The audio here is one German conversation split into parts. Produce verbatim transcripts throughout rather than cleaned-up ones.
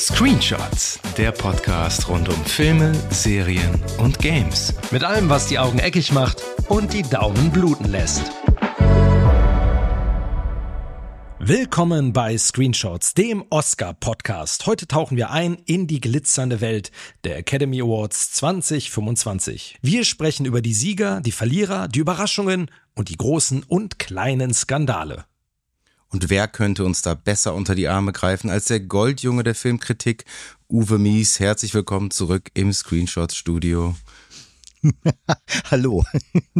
Screenshots, der Podcast rund um Filme, Serien und Games. Mit allem, was die Augen eckig macht und die Daumen bluten lässt. Willkommen bei Screenshots, dem Oscar-Podcast. Heute tauchen wir ein in die glitzernde Welt der Academy Awards zwanzig fünfundzwanzig. Wir sprechen über die Sieger, die Verlierer, die Überraschungen und die großen und kleinen Skandale. Und wer könnte uns da besser unter die Arme greifen als der Goldjunge der Filmkritik, Uwe Mies. Herzlich willkommen zurück im Screenshots-Studio. Hallo,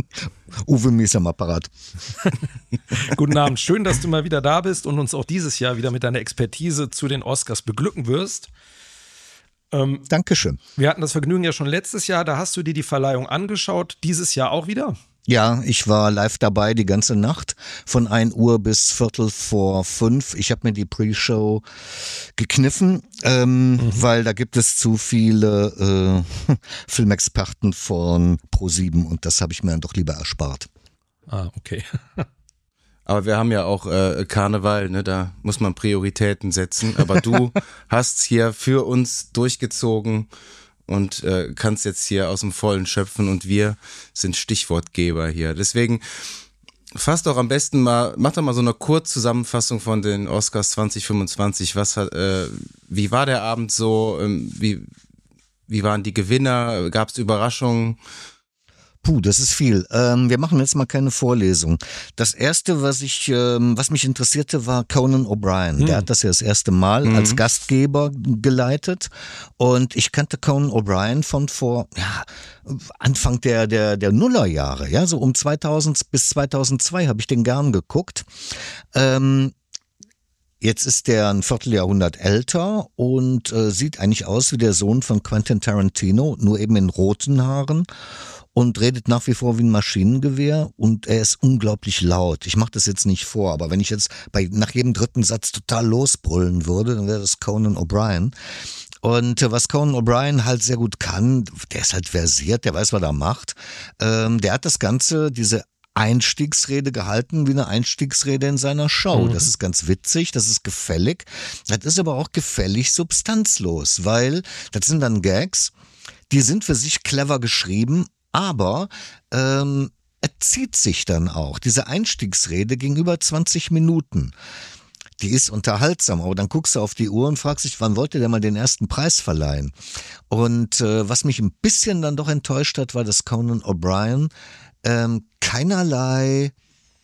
Uwe Mies am Apparat. Guten Abend, schön, dass du mal wieder da bist und uns auch dieses Jahr wieder mit deiner Expertise zu den Oscars beglücken wirst. Ähm, Dankeschön. Wir hatten das Vergnügen ja schon letztes Jahr, da hast du dir die Verleihung angeschaut, dieses Jahr auch wieder? Ja, ich war live dabei die ganze Nacht von ein Uhr bis Viertel vor fünf. Ich habe mir die Pre-Show gekniffen, ähm, mhm. weil da gibt es zu viele äh, Filmexperten von ProSieben und das habe ich mir dann doch lieber erspart. Ah, okay. Aber wir haben ja auch äh, Karneval, ne? Da muss man Prioritäten setzen. Aber du hast hier für uns durchgezogen und äh, kannst jetzt hier aus dem Vollen schöpfen und wir sind Stichwortgeber hier. Deswegen fass doch am besten mal, mach doch mal so eine Kurzzusammenfassung von den Oscars zwanzig fünfundzwanzig. Was hat, äh, wie war der Abend so? Ähm, wie, wie waren die Gewinner? Gab es Überraschungen? Puh, das ist viel. Ähm, wir machen jetzt mal keine Vorlesung. Das erste, was ich, ähm, was mich interessierte, war Conan O'Brien. Hm. Der hat das ja das erste Mal mhm. als Gastgeber geleitet. Und ich kannte Conan O'Brien von vor, ja, Anfang der, der, der Nullerjahre. Ja, so um zweitausend bis zweitausendzwei habe ich den gern geguckt. Ähm, Jetzt ist der ein Vierteljahrhundert älter und äh, sieht eigentlich aus wie der Sohn von Quentin Tarantino, nur eben in roten Haaren. Und redet nach wie vor wie ein Maschinengewehr und er ist unglaublich laut. Ich mache das jetzt nicht vor, aber wenn ich jetzt bei nach jedem dritten Satz total losbrüllen würde, dann wäre das Conan O'Brien. Und äh, was Conan O'Brien halt sehr gut kann, der ist halt versiert, der weiß, was er macht. Ähm, der hat das Ganze, diese Einstiegsrede gehalten wie eine Einstiegsrede in seiner Show. Mhm. Das ist ganz witzig, das ist gefällig. Das ist aber auch gefällig substanzlos, weil das sind dann Gags, die sind für sich clever geschrieben, aber ähm, er zieht sich dann auch. Diese Einstiegsrede ging über zwanzig Minuten. Die ist unterhaltsam, aber dann guckst du auf die Uhr und fragst dich, wann wollt ihr denn mal den ersten Preis verleihen? Und äh, was mich ein bisschen dann doch enttäuscht hat, war, dass Conan O'Brien ähm, keinerlei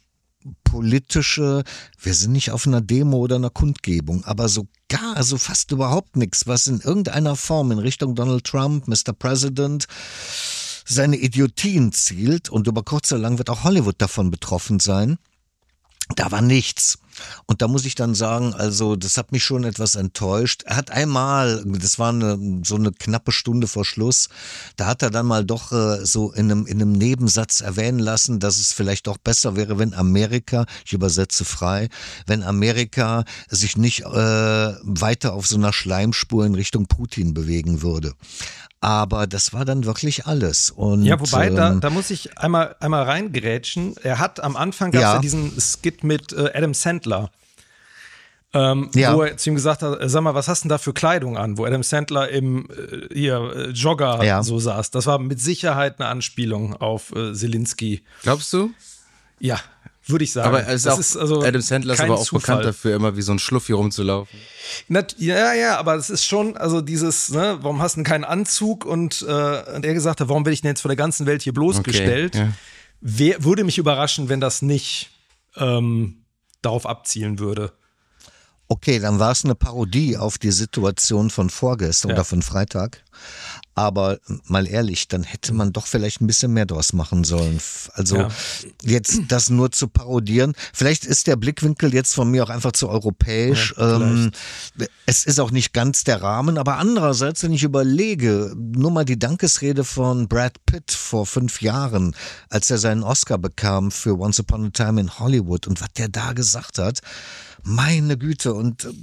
politische, wir sind nicht auf einer Demo oder einer Kundgebung, aber so gar, also fast überhaupt nichts, was in irgendeiner Form in Richtung Donald Trump, Mister President, seine Idiotien zielt und über kurz oder lang wird auch Hollywood davon betroffen sein. Da war nichts. Und da muss ich dann sagen, also das hat mich schon etwas enttäuscht. Er hat einmal, das war eine, so eine knappe Stunde vor Schluss, da hat er dann mal doch äh, so in einem, in einem Nebensatz erwähnen lassen, dass es vielleicht doch besser wäre, wenn Amerika, ich übersetze frei, wenn Amerika sich nicht äh, weiter auf so einer Schleimspur in Richtung Putin bewegen würde. Aber das war dann wirklich alles. Und, ja, wobei, ähm, da, da muss ich einmal, einmal reingrätschen. Er hat am Anfang gab es ja. ja diesen Skit mit äh, Adam Sandler, ähm, ja. wo er zu ihm gesagt hat, sag mal, was hast denn da für Kleidung an? Wo Adam Sandler im äh, hier, äh, Jogger ja. so saß. Das war mit Sicherheit eine Anspielung auf äh, Zelensky. Glaubst du? Ja, würde ich sagen. Aber es das ist ist also Adam Sandler ist aber auch Zufall. bekannt dafür, immer wie so ein Schluffi rumzulaufen. Ja, ja, aber es ist schon, also dieses, ne, warum hast du denn keinen Anzug? Und, äh, und er gesagt hat, warum werde ich denn jetzt vor der ganzen Welt hier bloßgestellt? Okay, ja. Wer, würde mich überraschen, wenn das nicht ähm, darauf abzielen würde. Okay, dann war es eine Parodie auf die Situation von vorgestern ja. oder von Freitag. Aber mal ehrlich, dann hätte man doch vielleicht ein bisschen mehr draus machen sollen. Also ja. jetzt das nur zu parodieren. Vielleicht ist der Blickwinkel jetzt von mir auch einfach zu europäisch. Ja, ähm, es ist auch nicht ganz der Rahmen. Aber andererseits, wenn ich überlege, nur mal die Dankesrede von Brad Pitt vor fünf Jahren, als er seinen Oscar bekam für Once Upon a Time in Hollywood und was der da gesagt hat, meine Güte. Und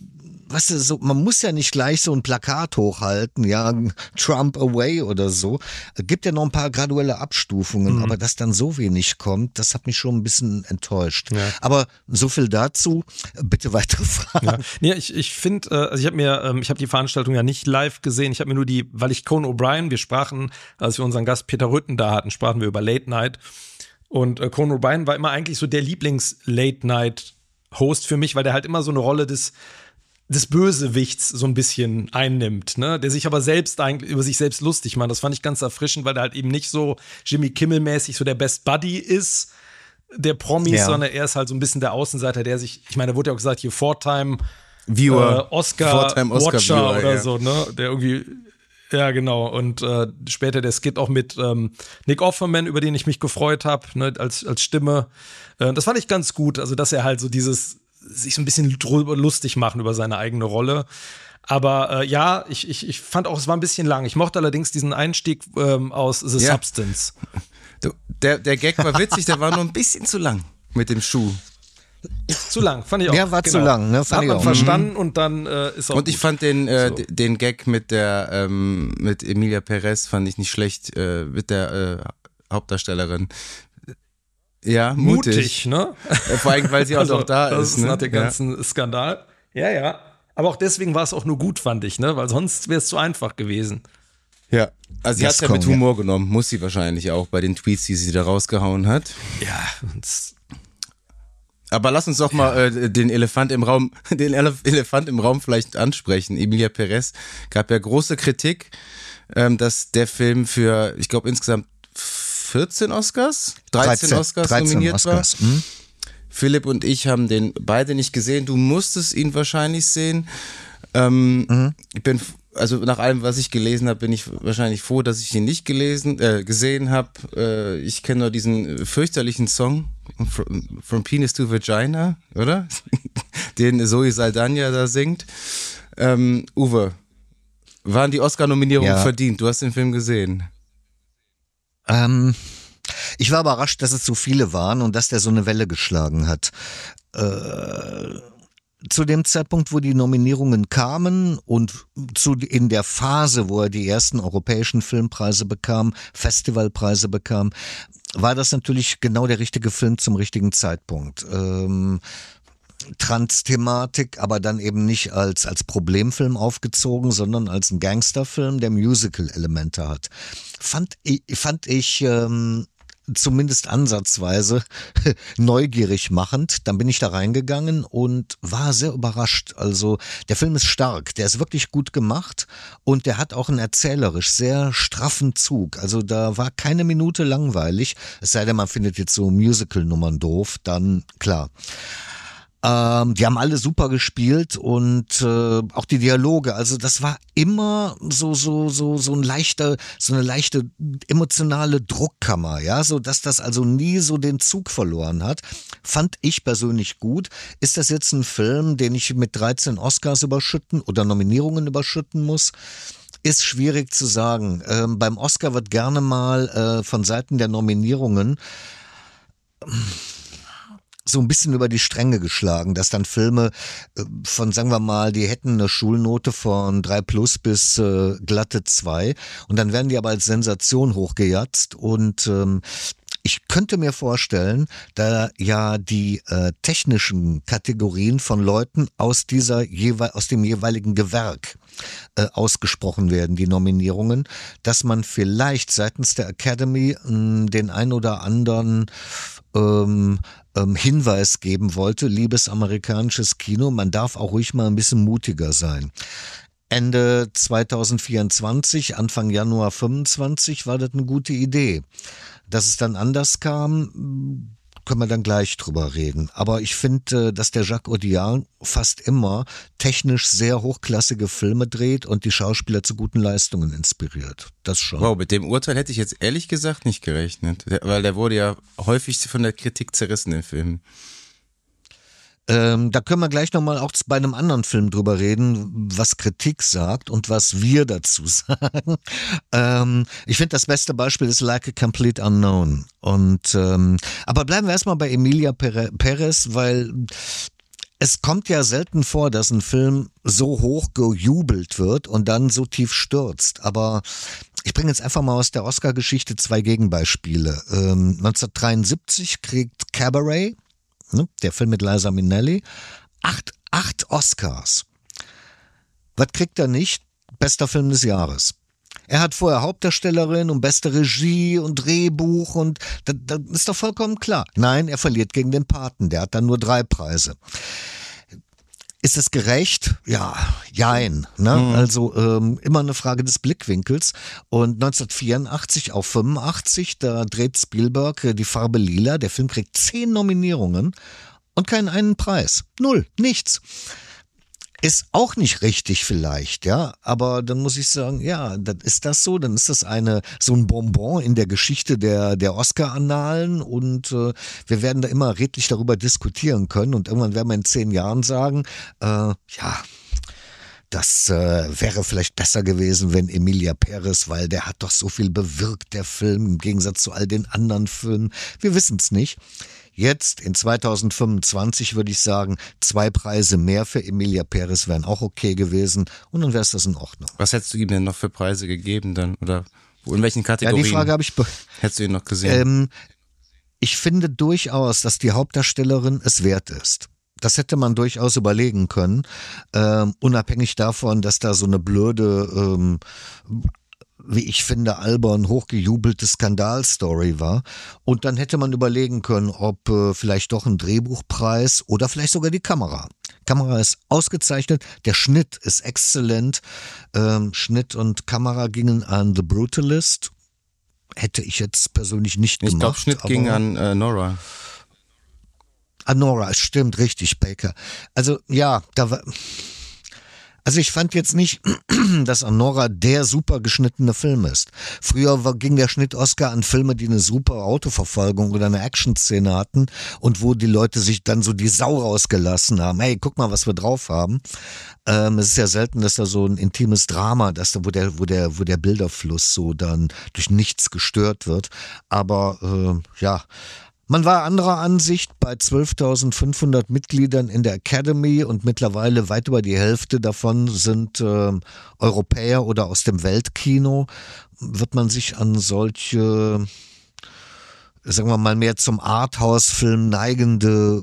weißt du, so, man muss ja nicht gleich so ein Plakat hochhalten, ja, Trump away oder so. Gibt ja noch ein paar graduelle Abstufungen, mhm. aber dass dann so wenig kommt, das hat mich schon ein bisschen enttäuscht. Ja. Aber so viel dazu. Bitte weitere Fragen. Ja, nee, ich, ich finde, äh, also ich habe mir, ähm, ich habe die Veranstaltung ja nicht live gesehen. Ich habe mir nur die, weil ich Conan O'Brien, wir sprachen, als wir unseren Gast Peter Rütten da hatten, sprachen wir über Late Night. Und äh, Conan O'Brien war immer eigentlich so der Lieblings-Late-Night-Host für mich, weil der halt immer so eine Rolle des des Bösewichts so ein bisschen einnimmt, ne, der sich aber selbst eigentlich über sich selbst lustig macht. Das fand ich ganz erfrischend, weil der halt eben nicht so Jimmy Kimmel-mäßig so der Best Buddy ist, der Promis, ja. sondern er ist halt so ein bisschen der Außenseiter, der sich, ich meine, da wurde ja auch gesagt, hier Four-Time Viewer, äh, Oscar, Four-Time Oscar Watcher Viewer, oder ja. so, ne, der irgendwie, ja genau, und äh, später der Skit auch mit ähm, Nick Offerman, über den ich mich gefreut habe, ne, als, als Stimme. Äh, das fand ich ganz gut, also dass er halt so dieses sich so ein bisschen drüber lustig machen über seine eigene Rolle. Aber äh, ja, ich, ich, ich fand auch, es war ein bisschen lang. Ich mochte allerdings diesen Einstieg ähm, aus The ja. Substance. Du, der, der Gag war witzig, der war nur ein bisschen zu lang mit dem Schuh. Zu lang, fand ich auch. Der war genau. zu lang, ne? Fand Hat man ich auch. verstanden mhm. und dann äh, ist auch Und ich gut. fand den, äh, so. den Gag mit der ähm, mit Emilia Perez fand ich nicht schlecht, äh, mit der äh, Hauptdarstellerin. Ja, mutig. mutig, ne? Vor allem, weil sie auch also, noch da das ist. ist ne? nach dem ganzen ja. Skandal. Ja, ja. Aber auch deswegen war es auch nur gut, fand ich, ne? Weil sonst wäre es zu einfach gewesen. Ja, also sie hat es ja mit Humor ja. genommen, muss sie wahrscheinlich auch bei den Tweets, die sie da rausgehauen hat. Ja. Aber lass uns doch mal äh, den Elefant im Raum, den Elef- Elefant im Raum vielleicht ansprechen. Emilia Perez gab ja große Kritik, ähm, dass der Film für, ich glaube insgesamt vierzehn Oscars? dreizehn, dreizehn Oscars dreizehn nominiert Oscars. war. Hm? Philipp und ich haben den beide nicht gesehen. Du musstest ihn wahrscheinlich sehen. Ähm, mhm. Ich bin, also nach allem, was ich gelesen habe, bin ich wahrscheinlich froh, dass ich ihn nicht gelesen, äh, gesehen habe. Äh, ich kenne nur diesen fürchterlichen Song From, From Penis to Vagina, oder? Den Zoe Saldana da singt. Ähm, Uwe, waren die Oscar-Nominierungen ja. verdient? Du hast den Film gesehen. Ähm, ich war überrascht, dass es so viele waren und dass der so eine Welle geschlagen hat. Äh, zu dem Zeitpunkt, wo die Nominierungen kamen und zu, in der Phase, wo er die ersten europäischen Filmpreise bekam, Festivalpreise bekam, war das natürlich genau der richtige Film zum richtigen Zeitpunkt. Ähm, Trans-Thematik, aber dann eben nicht als, als Problemfilm aufgezogen, sondern als ein Gangsterfilm, der Musical-Elemente hat. Fand ich, fand ich ähm, zumindest ansatzweise neugierig machend. Dann bin ich da reingegangen und war sehr überrascht. Also der Film ist stark, der ist wirklich gut gemacht und der hat auch einen erzählerisch sehr straffen Zug. Also da war keine Minute langweilig, es sei denn, man findet jetzt so Musical-Nummern doof, dann klar. Ähm, die haben alle super gespielt und äh, auch die Dialoge, also das war immer so so so so ein leichter, so eine leichte emotionale Druckkammer, ja, so dass das also nie so den Zug verloren hat. Fand ich persönlich gut. Ist das jetzt ein Film, den ich mit dreizehn Oscars überschütten oder Nominierungen überschütten muss? Ist schwierig zu sagen. Ähm, beim Oscar wird gerne mal äh, von Seiten der Nominierungen so ein bisschen über die Stränge geschlagen, dass dann Filme von, sagen wir mal, die hätten eine Schulnote von drei plus bis äh, glatte zwei und dann werden die aber als Sensation hochgejatzt und ähm, ich könnte mir vorstellen, da ja die äh, technischen Kategorien von Leuten aus dieser jeweil aus dem jeweiligen Gewerk äh, ausgesprochen werden, die Nominierungen, dass man vielleicht seitens der Academy mh, den ein oder anderen ähm, ähm, Hinweis geben wollte, liebes amerikanisches Kino, man darf auch ruhig mal ein bisschen mutiger sein. Ende zwanzig vierundzwanzig, Anfang Januar fünfundzwanzig war das eine gute Idee. Dass es dann anders kam, können wir dann gleich drüber reden. Aber ich finde, dass der Jacques Audiard fast immer technisch sehr hochklassige Filme dreht und die Schauspieler zu guten Leistungen inspiriert. Das schon. Wow, mit dem Urteil hätte ich jetzt ehrlich gesagt nicht gerechnet. Weil der wurde ja häufig von der Kritik zerrissen, der Film. Ähm, da können wir gleich nochmal auch bei einem anderen Film drüber reden, was Kritik sagt und was wir dazu sagen. Ähm, ich finde, das beste Beispiel ist Like a Complete Unknown. Und ähm, aber bleiben wir erstmal bei Emilia Perez, weil Es kommt ja selten vor, dass ein Film so hoch gejubelt wird und dann so tief stürzt. Aber ich bringe jetzt einfach mal aus der Oscar-Geschichte zwei Gegenbeispiele. Ähm, neunzehnhundertdreiundsiebzig kriegt Cabaret, ne, der Film mit Liza Minnelli, acht, acht Oscars. Was kriegt er nicht? Bester Film des Jahres. Er hat vorher Hauptdarstellerin und beste Regie und Drehbuch und das, das ist doch vollkommen klar. Nein, er verliert gegen den Paten, der hat dann nur drei Preise. Ist es gerecht? Ja, jein. Ne? Mhm. Also ähm, immer eine Frage des Blickwinkels. Und neunzehnhundertvierundachtzig auf fünfundachtzig, da dreht Spielberg Die Farbe Lila. Der Film kriegt zehn Nominierungen und keinen einen Preis. Null, nichts. Ist auch nicht richtig vielleicht, ja, aber dann muss ich sagen, ja, dann ist das so, dann ist das eine so ein Bonbon in der Geschichte der der Oscar-Annalen und äh, wir werden da immer redlich darüber diskutieren können und irgendwann werden wir in zehn Jahren sagen, äh, ja, das äh, wäre vielleicht besser gewesen, wenn Emilia Perez, weil der hat doch so viel bewirkt, der Film, im Gegensatz zu all den anderen Filmen. Wir wissen es nicht. Jetzt in zweitausendfünfundzwanzig würde ich sagen, zwei Preise mehr für Emilia Perez wären auch okay gewesen und dann wäre es das in Ordnung. Was hättest du ihm denn noch für Preise gegeben dann? Oder in welchen Kategorien ja, die Frage habe ich be- hättest du ihn noch gesehen? Ähm, ich finde durchaus, dass die Hauptdarstellerin es wert ist. Das hätte man durchaus überlegen können, ähm, unabhängig davon, dass da so eine blöde ähm, wie ich finde, albern, hochgejubelte Skandalstory war. Und dann hätte man überlegen können, ob äh, vielleicht doch ein Drehbuchpreis oder vielleicht sogar die Kamera. Kamera ist ausgezeichnet, der Schnitt ist exzellent. Ähm, Schnitt und Kamera gingen an The Brutalist. Hätte ich jetzt persönlich nicht ich gemacht. Ich glaube, Schnitt ging an äh, Nora. An Nora, stimmt, richtig, Baker. Also ja, da war... Also ich fand jetzt nicht, dass Anora der super geschnittene Film ist. Früher war, ging der Schnitt-Oscar an Filme, die eine super Autoverfolgung oder eine Action-Szene hatten und wo die Leute sich dann so die Sau rausgelassen haben. Hey, guck mal, was wir drauf haben. Ähm, es ist ja selten, dass da so ein intimes Drama, dass da, wo der, wo der, wo der Bilderfluss so dann durch nichts gestört wird. Aber äh, ja. Man war anderer Ansicht bei zwölftausendfünfhundert Mitgliedern in der Academy und mittlerweile weit über die Hälfte davon sind äh, Europäer oder aus dem Weltkino. Wird man sich an solche, sagen wir mal, mehr zum Arthouse-Film neigende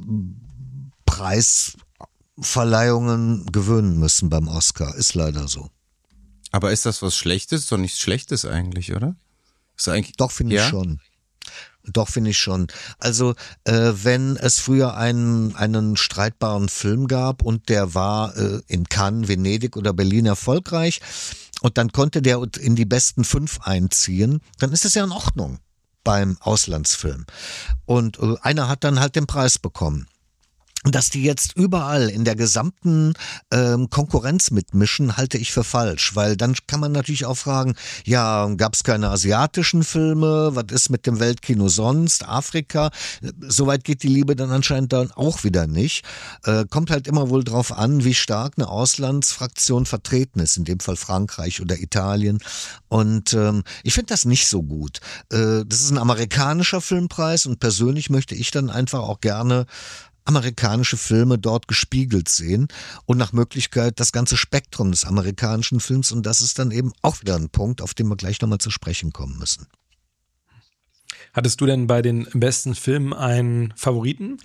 Preisverleihungen gewöhnen müssen beim Oscar. Ist leider so. Aber ist das was Schlechtes? Ist doch nichts Schlechtes eigentlich, oder? Ist eigentlich, Doch, finde ja? ich schon. Doch, finde ich schon. Also, äh, wenn es früher einen, einen streitbaren Film gab und der war äh, in Cannes, Venedig oder Berlin erfolgreich und dann konnte der in die besten fünf einziehen, dann ist das ja in Ordnung beim Auslandsfilm. Und äh, einer hat dann halt den Preis bekommen. Dass die jetzt überall in der gesamten ähm, Konkurrenz mitmischen, halte ich für falsch, weil dann kann man natürlich auch fragen, ja, gab es keine asiatischen Filme, was ist mit dem Weltkino sonst, Afrika, soweit geht die Liebe dann anscheinend dann auch wieder nicht. Äh, kommt halt immer wohl drauf an, wie stark eine Auslandsfraktion vertreten ist, in dem Fall Frankreich oder Italien und ähm, ich finde das nicht so gut. Äh, das ist ein amerikanischer Filmpreis und persönlich möchte ich dann einfach auch gerne amerikanische Filme dort gespiegelt sehen und nach Möglichkeit das ganze Spektrum des amerikanischen Films und das ist dann eben auch wieder ein Punkt, auf den wir gleich nochmal zu sprechen kommen müssen. Hattest du denn bei den besten Filmen einen Favoriten?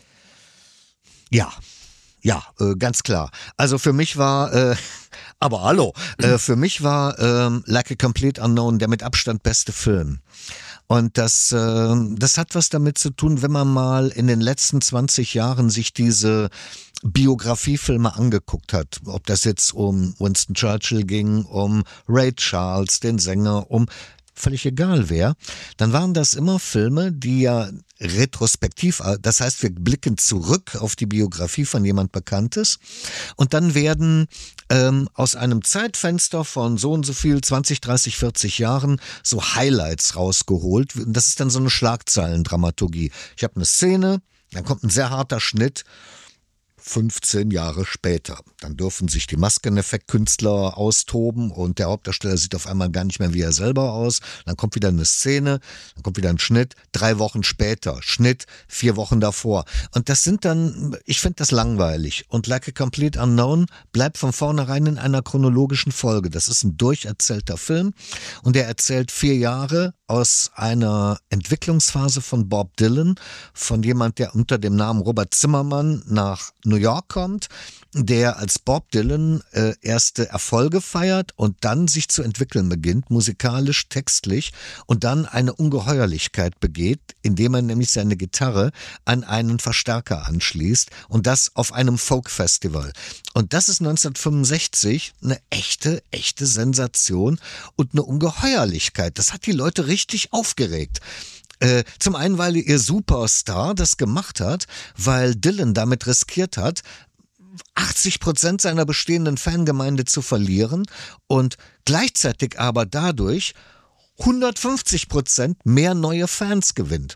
Ja. Ja, äh, ganz klar. Also für mich war, äh, aber hallo, äh, für mich war äh, Like a Complete Unknown der mit Abstand beste Film. Und das, äh, das hat was damit zu tun, wenn man mal in den letzten zwanzig Jahren sich diese Biografiefilme angeguckt hat. Ob das jetzt um Winston Churchill ging, um Ray Charles, den Sänger, um völlig egal wer, dann waren das immer Filme, die ja retrospektiv, das heißt, wir blicken zurück auf die Biografie von jemand Bekanntes und dann werden ähm, aus einem Zeitfenster von so und so viel, zwanzig, dreißig, vierzig Jahren so Highlights rausgeholt. Das ist dann so eine Schlagzeilendramaturgie. Ich habe eine Szene, dann kommt ein sehr harter Schnitt, fünfzehn Jahre später. Dann dürfen sich die Maskeneffektkünstler austoben und der Hauptdarsteller sieht auf einmal gar nicht mehr wie er selber aus. Dann kommt wieder eine Szene, dann kommt wieder ein Schnitt, drei Wochen später, Schnitt, vier Wochen davor. Und das sind dann, ich finde das langweilig. Und Like a Complete Unknown bleibt von vornherein in einer chronologischen Folge. Das ist ein durcherzählter Film und er erzählt vier Jahre aus einer Entwicklungsphase von Bob Dylan, von jemand, der unter dem Namen Robert Zimmermann nach New York kommt, der als Bob Dylan äh, erste Erfolge feiert und dann sich zu entwickeln beginnt, musikalisch, textlich und dann eine Ungeheuerlichkeit begeht, indem er nämlich seine Gitarre an einen Verstärker anschließt und das auf einem Folk-Festival. Und das ist neunzehnhundertfünfundsechzig eine echte, echte Sensation und eine Ungeheuerlichkeit. Das hat die Leute richtig aufgeregt. Äh, zum einen, weil ihr Superstar das gemacht hat, weil Dylan damit riskiert hat, achtzig Prozent seiner bestehenden Fangemeinde zu verlieren und gleichzeitig aber dadurch hundertfünfzig Prozent mehr neue Fans gewinnt.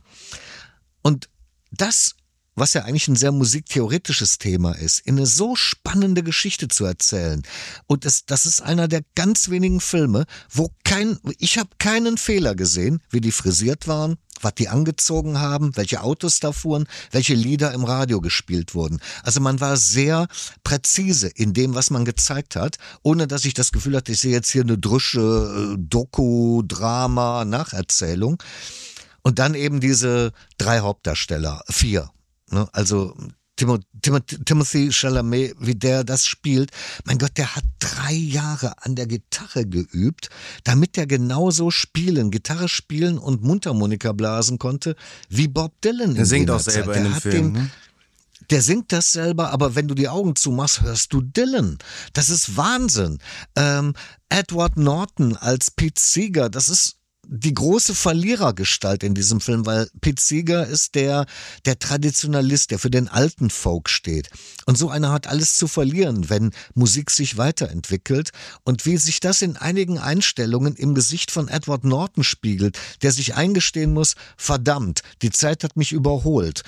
Und das, was ja eigentlich ein sehr musiktheoretisches Thema ist, in eine so spannende Geschichte zu erzählen. Und das, das ist einer der ganz wenigen Filme, wo kein, ich habe keinen Fehler gesehen, wie die frisiert waren, was die angezogen haben, welche Autos da fuhren, welche Lieder im Radio gespielt wurden. Also man war sehr präzise in dem, was man gezeigt hat, ohne dass ich das Gefühl hatte, ich sehe jetzt hier eine drusche Doku, Drama, Nacherzählung. Und dann eben diese drei Hauptdarsteller, vier. Ne? Also Tim- Tim- Timothy Chalamet, wie der das spielt, mein Gott, der hat drei Jahre an der Gitarre geübt, damit er genauso spielen, Gitarre spielen und Mundharmonika blasen konnte, wie Bob Dylan. Er singt auch selber in dem Film, ne? Der singt das selber, aber wenn du die Augen zumachst, hörst du Dylan. Das ist Wahnsinn. Ähm, Edward Norton als Pete Seeger, das ist die große Verlierergestalt in diesem Film, weil Pete Seeger ist der, der Traditionalist, der für den alten Folk steht. Und so einer hat alles zu verlieren, wenn Musik sich weiterentwickelt. Und wie sich das in einigen Einstellungen im Gesicht von Edward Norton spiegelt, der sich eingestehen muss, verdammt, die Zeit hat mich überholt.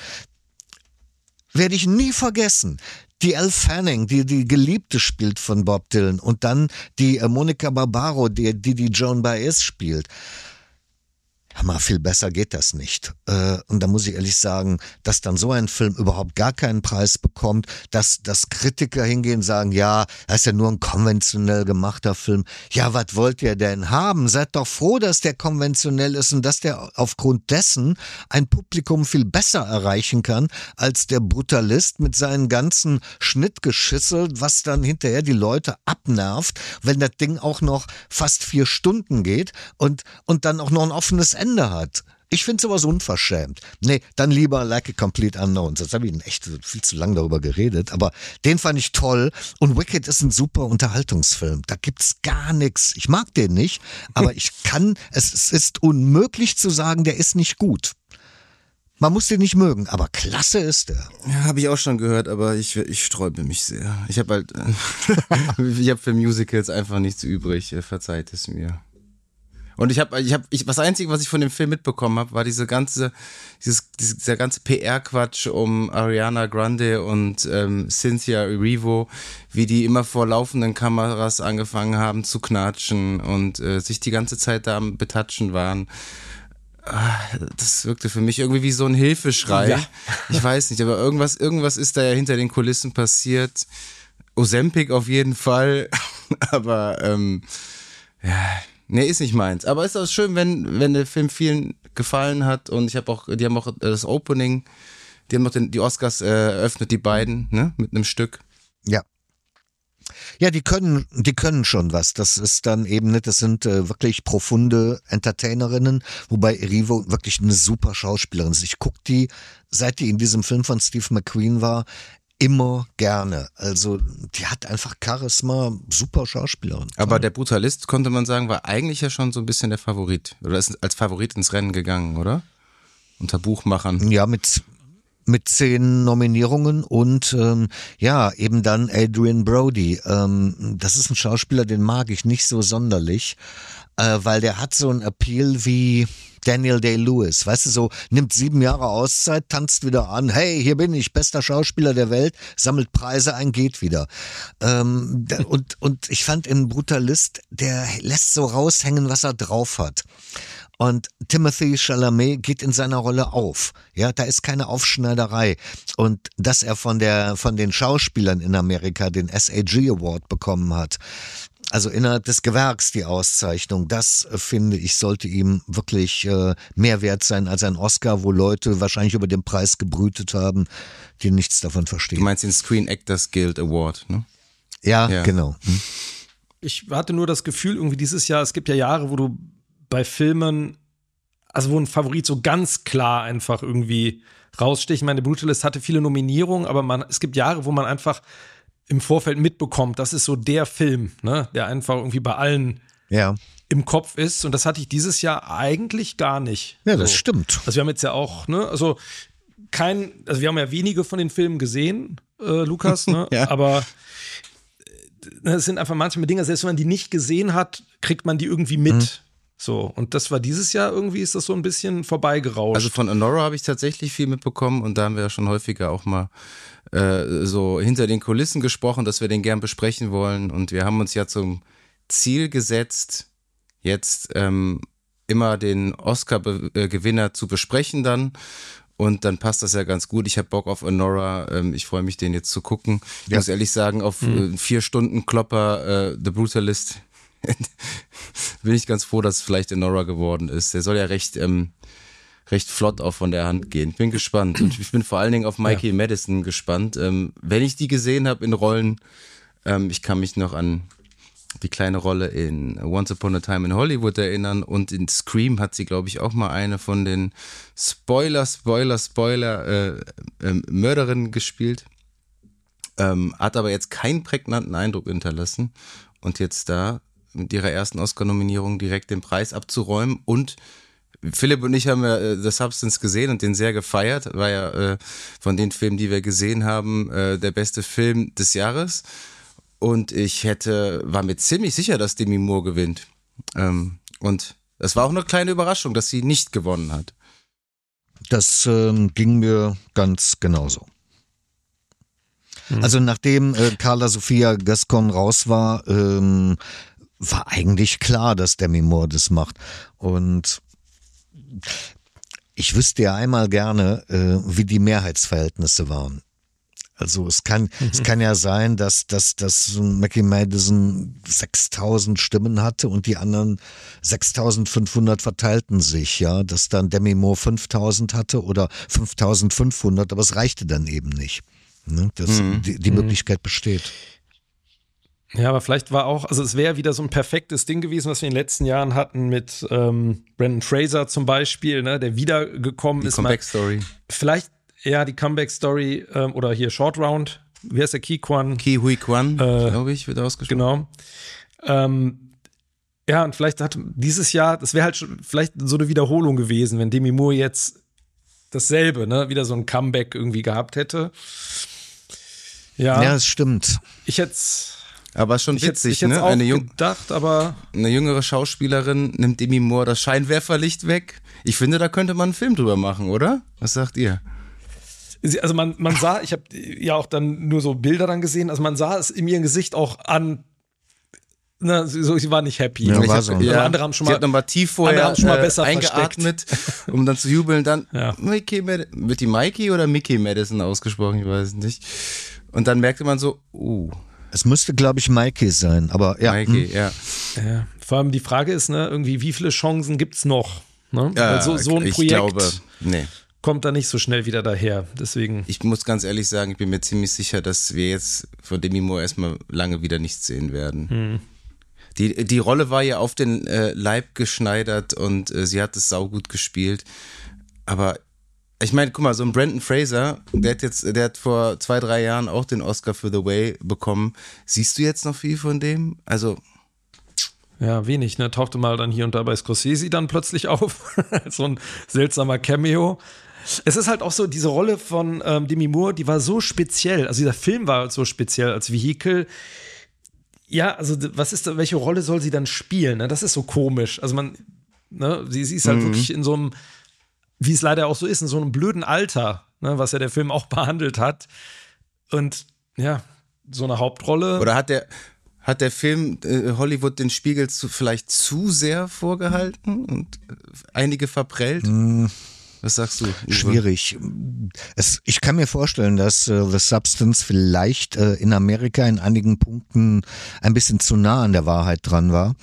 Werde ich nie vergessen. Die Elle Fanning, die die Geliebte spielt von Bob Dylan und dann die äh, Monica Barbaro, die, die die Joan Baez spielt. Hammer, viel besser geht das nicht. Äh, und da muss ich ehrlich sagen, dass dann so ein Film überhaupt gar keinen Preis bekommt, dass, dass Kritiker hingehen und sagen, ja, das ist ja nur ein konventionell gemachter Film. Ja, was wollt ihr denn haben? Seid doch froh, dass der konventionell ist und dass der aufgrund dessen ein Publikum viel besser erreichen kann, als der Brutalist mit seinen ganzen Schnittgeschissel, was dann hinterher die Leute abnervt, wenn das Ding auch noch fast vier Stunden geht und, und dann auch noch ein offenes Ende hat. Ich finde sowas unverschämt. Nee, dann lieber Like a Complete Unknown. Jetzt habe ich echt viel zu lange darüber geredet, aber den fand ich toll. Und Wicked ist ein super Unterhaltungsfilm. Da gibt's gar nichts. Ich mag den nicht, aber ich kann, es, es ist unmöglich zu sagen, der ist nicht gut. Man muss den nicht mögen, aber klasse ist der. Ja, habe ich auch schon gehört, aber ich, ich sträube mich sehr. Ich habe halt, ich habe für Musicals einfach nichts übrig. Verzeiht es mir. Und ich habe, ich habe, ich, das Einzige, was ich von dem Film mitbekommen habe, war diese ganze, dieses, dieser ganze P R-Quatsch um Ariana Grande und ähm, Cynthia Erivo, wie die immer vor laufenden Kameras angefangen haben zu knatschen und äh, sich die ganze Zeit da am Betatschen waren. Das wirkte für mich irgendwie wie so ein Hilfeschrei. Ja. Ich weiß nicht, aber irgendwas, irgendwas ist da ja hinter den Kulissen passiert. Ozempic auf jeden Fall, aber ähm, ja. Nee, ist nicht meins. Aber ist auch schön, wenn, wenn der Film vielen gefallen hat. Und ich habe auch, die haben auch das Opening, die haben auch den, die Oscars äh, eröffnet, die beiden, ne, mit einem Stück. Ja. Ja, die können, die können schon was. Das ist dann eben nicht, das sind äh, wirklich profunde Entertainerinnen, wobei Erivo wirklich eine super Schauspielerin ist. Ich gucke die, seit die in diesem Film von Steve McQueen war, immer gerne. Also die hat einfach Charisma, super Schauspielerin. Aber der Brutalist, konnte man sagen, war eigentlich ja schon so ein bisschen der Favorit. Oder ist als Favorit ins Rennen gegangen, oder? Unter Buchmachern. Ja, mit, mit zehn Nominierungen und ähm, ja, eben dann Adrian Brody. Ähm, das ist ein Schauspieler, den mag ich nicht so sonderlich, äh, weil der hat so einen Appeal wie Daniel Day-Lewis, weißt du, so nimmt sieben Jahre Auszeit, tanzt wieder an, hey, hier bin ich, bester Schauspieler der Welt, sammelt Preise ein, geht wieder. Ähm, und, und ich fand in Brutalist, der lässt so raushängen, was er drauf hat. Und Timothée Chalamet geht in seiner Rolle auf. Ja, da ist keine Aufschneiderei. Und dass er von der, von den Schauspielern in Amerika den S A G Award bekommen hat, also innerhalb des Gewerks die Auszeichnung, das äh, finde ich, sollte ihm wirklich äh, mehr wert sein als ein Oscar, wo Leute wahrscheinlich über den Preis gebrütet haben, die nichts davon verstehen. Du meinst den Screen Actors Guild Award, ne? Ja, ja. Genau. Hm. Ich hatte nur das Gefühl, irgendwie dieses Jahr, es gibt ja Jahre, wo du bei Filmen, also wo ein Favorit so ganz klar einfach irgendwie raussticht. Ich meine, Brutalist hatte viele Nominierungen, aber man, es gibt Jahre, wo man einfach im Vorfeld mitbekommt, das ist so der Film, ne, der einfach irgendwie bei allen ja. im Kopf ist. Und das hatte ich dieses Jahr eigentlich gar nicht. Ja, das so. Stimmt. Also wir haben jetzt ja auch, ne, also kein, also wir haben ja wenige von den Filmen gesehen, äh, Lukas, ne, ja. aber es sind einfach manchmal Dinge, selbst wenn man die nicht gesehen hat, kriegt man die irgendwie mit. Mhm. So, und das war dieses Jahr irgendwie, ist das so ein bisschen vorbeigerauscht. Also von Anora habe ich tatsächlich viel mitbekommen und da haben wir ja schon häufiger auch mal äh, so hinter den Kulissen gesprochen, dass wir den gern besprechen wollen und wir haben uns ja zum Ziel gesetzt, jetzt ähm, immer den Oscar-Gewinner zu besprechen dann und dann passt das ja ganz gut. Ich habe Bock auf Anora, ähm, ich freue mich, den jetzt zu gucken. Ich ja. muss ehrlich sagen, auf mhm. äh, vier Stunden Klopper äh, The Brutalist bin ich ganz froh, dass es vielleicht Anora geworden ist. Der soll ja recht, ähm, recht flott auch von der Hand gehen. Bin gespannt. Und ich bin vor allen Dingen auf Mikey ja. Madison gespannt. Ähm, wenn ich die gesehen habe in Rollen, ähm, ich kann mich noch an die kleine Rolle in Once Upon a Time in Hollywood erinnern und in Scream hat sie, glaube ich, auch mal eine von den Spoiler, Spoiler, Spoiler äh, äh, Mörderinnen gespielt. Ähm, hat aber jetzt keinen prägnanten Eindruck hinterlassen. Und jetzt da mit ihrer ersten Oscar-Nominierung direkt den Preis abzuräumen. Und Philipp und ich haben ja äh, The Substance gesehen und den sehr gefeiert. War ja äh, von den Filmen, die wir gesehen haben, äh, der beste Film des Jahres. Und ich hätte, war mir ziemlich sicher, dass Demi Moore gewinnt. Ähm, und es war auch eine kleine Überraschung, dass sie nicht gewonnen hat. Das ähm, ging mir ganz genauso. Mhm. Also nachdem äh, Carla Sofia Gascon raus war, ähm, war eigentlich klar, dass Demi Moore das macht. Und ich wüsste ja einmal gerne, äh, wie die Mehrheitsverhältnisse waren. Also es kann, mhm. es kann ja sein, dass, dass, dass Mackie Madison sechstausend Stimmen hatte und die anderen sechstausendfünfhundert verteilten sich, ja, dass dann Demi Moore fünftausend hatte oder fünftausendfünfhundert, aber es reichte dann eben nicht. Ne? Das, mhm. Die, die Möglichkeit besteht. Ja, aber vielleicht war auch, also es wäre wieder so ein perfektes Ding gewesen, was wir in den letzten Jahren hatten mit ähm, Brendan Fraser zum Beispiel, ne, der wiedergekommen die ist. Die Comeback-Story. Vielleicht, ja, die Comeback-Story ähm, oder hier Short Round, wie heißt der, Ki Kwan? Ki Hui Kwan, äh, glaube ich, wird ausgesprochen. Genau. Ähm, ja, und vielleicht hat dieses Jahr, das wäre halt schon vielleicht so eine Wiederholung gewesen, wenn Demi Moore jetzt dasselbe, ne, wieder so ein Comeback irgendwie gehabt hätte. Ja, ja, das stimmt. Ich hätte Aber schon ich witzig, hätte, ich ne? Auch eine, jung gedacht, aber eine jüngere Schauspielerin nimmt Demi Moore das Scheinwerferlicht weg. Ich finde, da könnte man einen Film drüber machen, oder? Was sagt ihr? Also man, man sah, ich habe ja auch dann nur so Bilder dann gesehen, also man sah es in ihrem Gesicht auch an, na, so, sie war nicht happy. Ja, war hab, so. ja, andere haben schon mal, sie hat nochmal tief vorher schon mal äh, besser eingeatmet, um dann zu jubeln. Dann ja. Mickey Mad- wird die Mikey oder Mickey Madison ausgesprochen? Ich weiß es nicht. Und dann merkte man so, uh. Es müsste, glaube ich, Mikey sein, aber ja. Mikey, hm. ja. ja. Vor allem die Frage ist, ne, irgendwie, wie viele Chancen gibt's noch? Ne? Ja, so, so ein ich Projekt glaube, nee. kommt da nicht so schnell wieder daher. Deswegen. Ich muss ganz ehrlich sagen, ich bin mir ziemlich sicher, dass wir jetzt von Demi Moore erstmal lange wieder nichts sehen werden. Hm. Die, die Rolle war ja auf den äh, Leib geschneidert und äh, sie hat es saugut gespielt. Aber ich meine, guck mal, so ein Brendan Fraser, der hat jetzt, der hat vor zwei, drei Jahren auch den Oscar für The Way bekommen. Siehst du jetzt noch viel von dem? Also. Ja, wenig, ne? Tauchte mal dann hier und da bei Scorsese dann plötzlich auf. So ein seltsamer Cameo. Es ist halt auch so, diese Rolle von ähm, Demi Moore, die war so speziell. Also dieser Film war so speziell als Vehikel. Ja, also was ist da, welche Rolle soll sie dann spielen? Ne? Das ist so komisch. Also man, Ne? Sie, sie ist halt mhm. wirklich in so einem, wie es leider auch so ist, in so einem blöden Alter, ne? Was ja der Film auch behandelt hat. Und ja, so eine Hauptrolle. Oder hat der, hat der Film äh, Hollywood den Spiegel zu, vielleicht zu sehr vorgehalten und einige verprellt? Mhm. Was sagst du, Uwe? Schwierig. Es, ich kann mir vorstellen, dass äh, The Substance vielleicht äh, in Amerika in einigen Punkten ein bisschen zu nah an der Wahrheit dran war.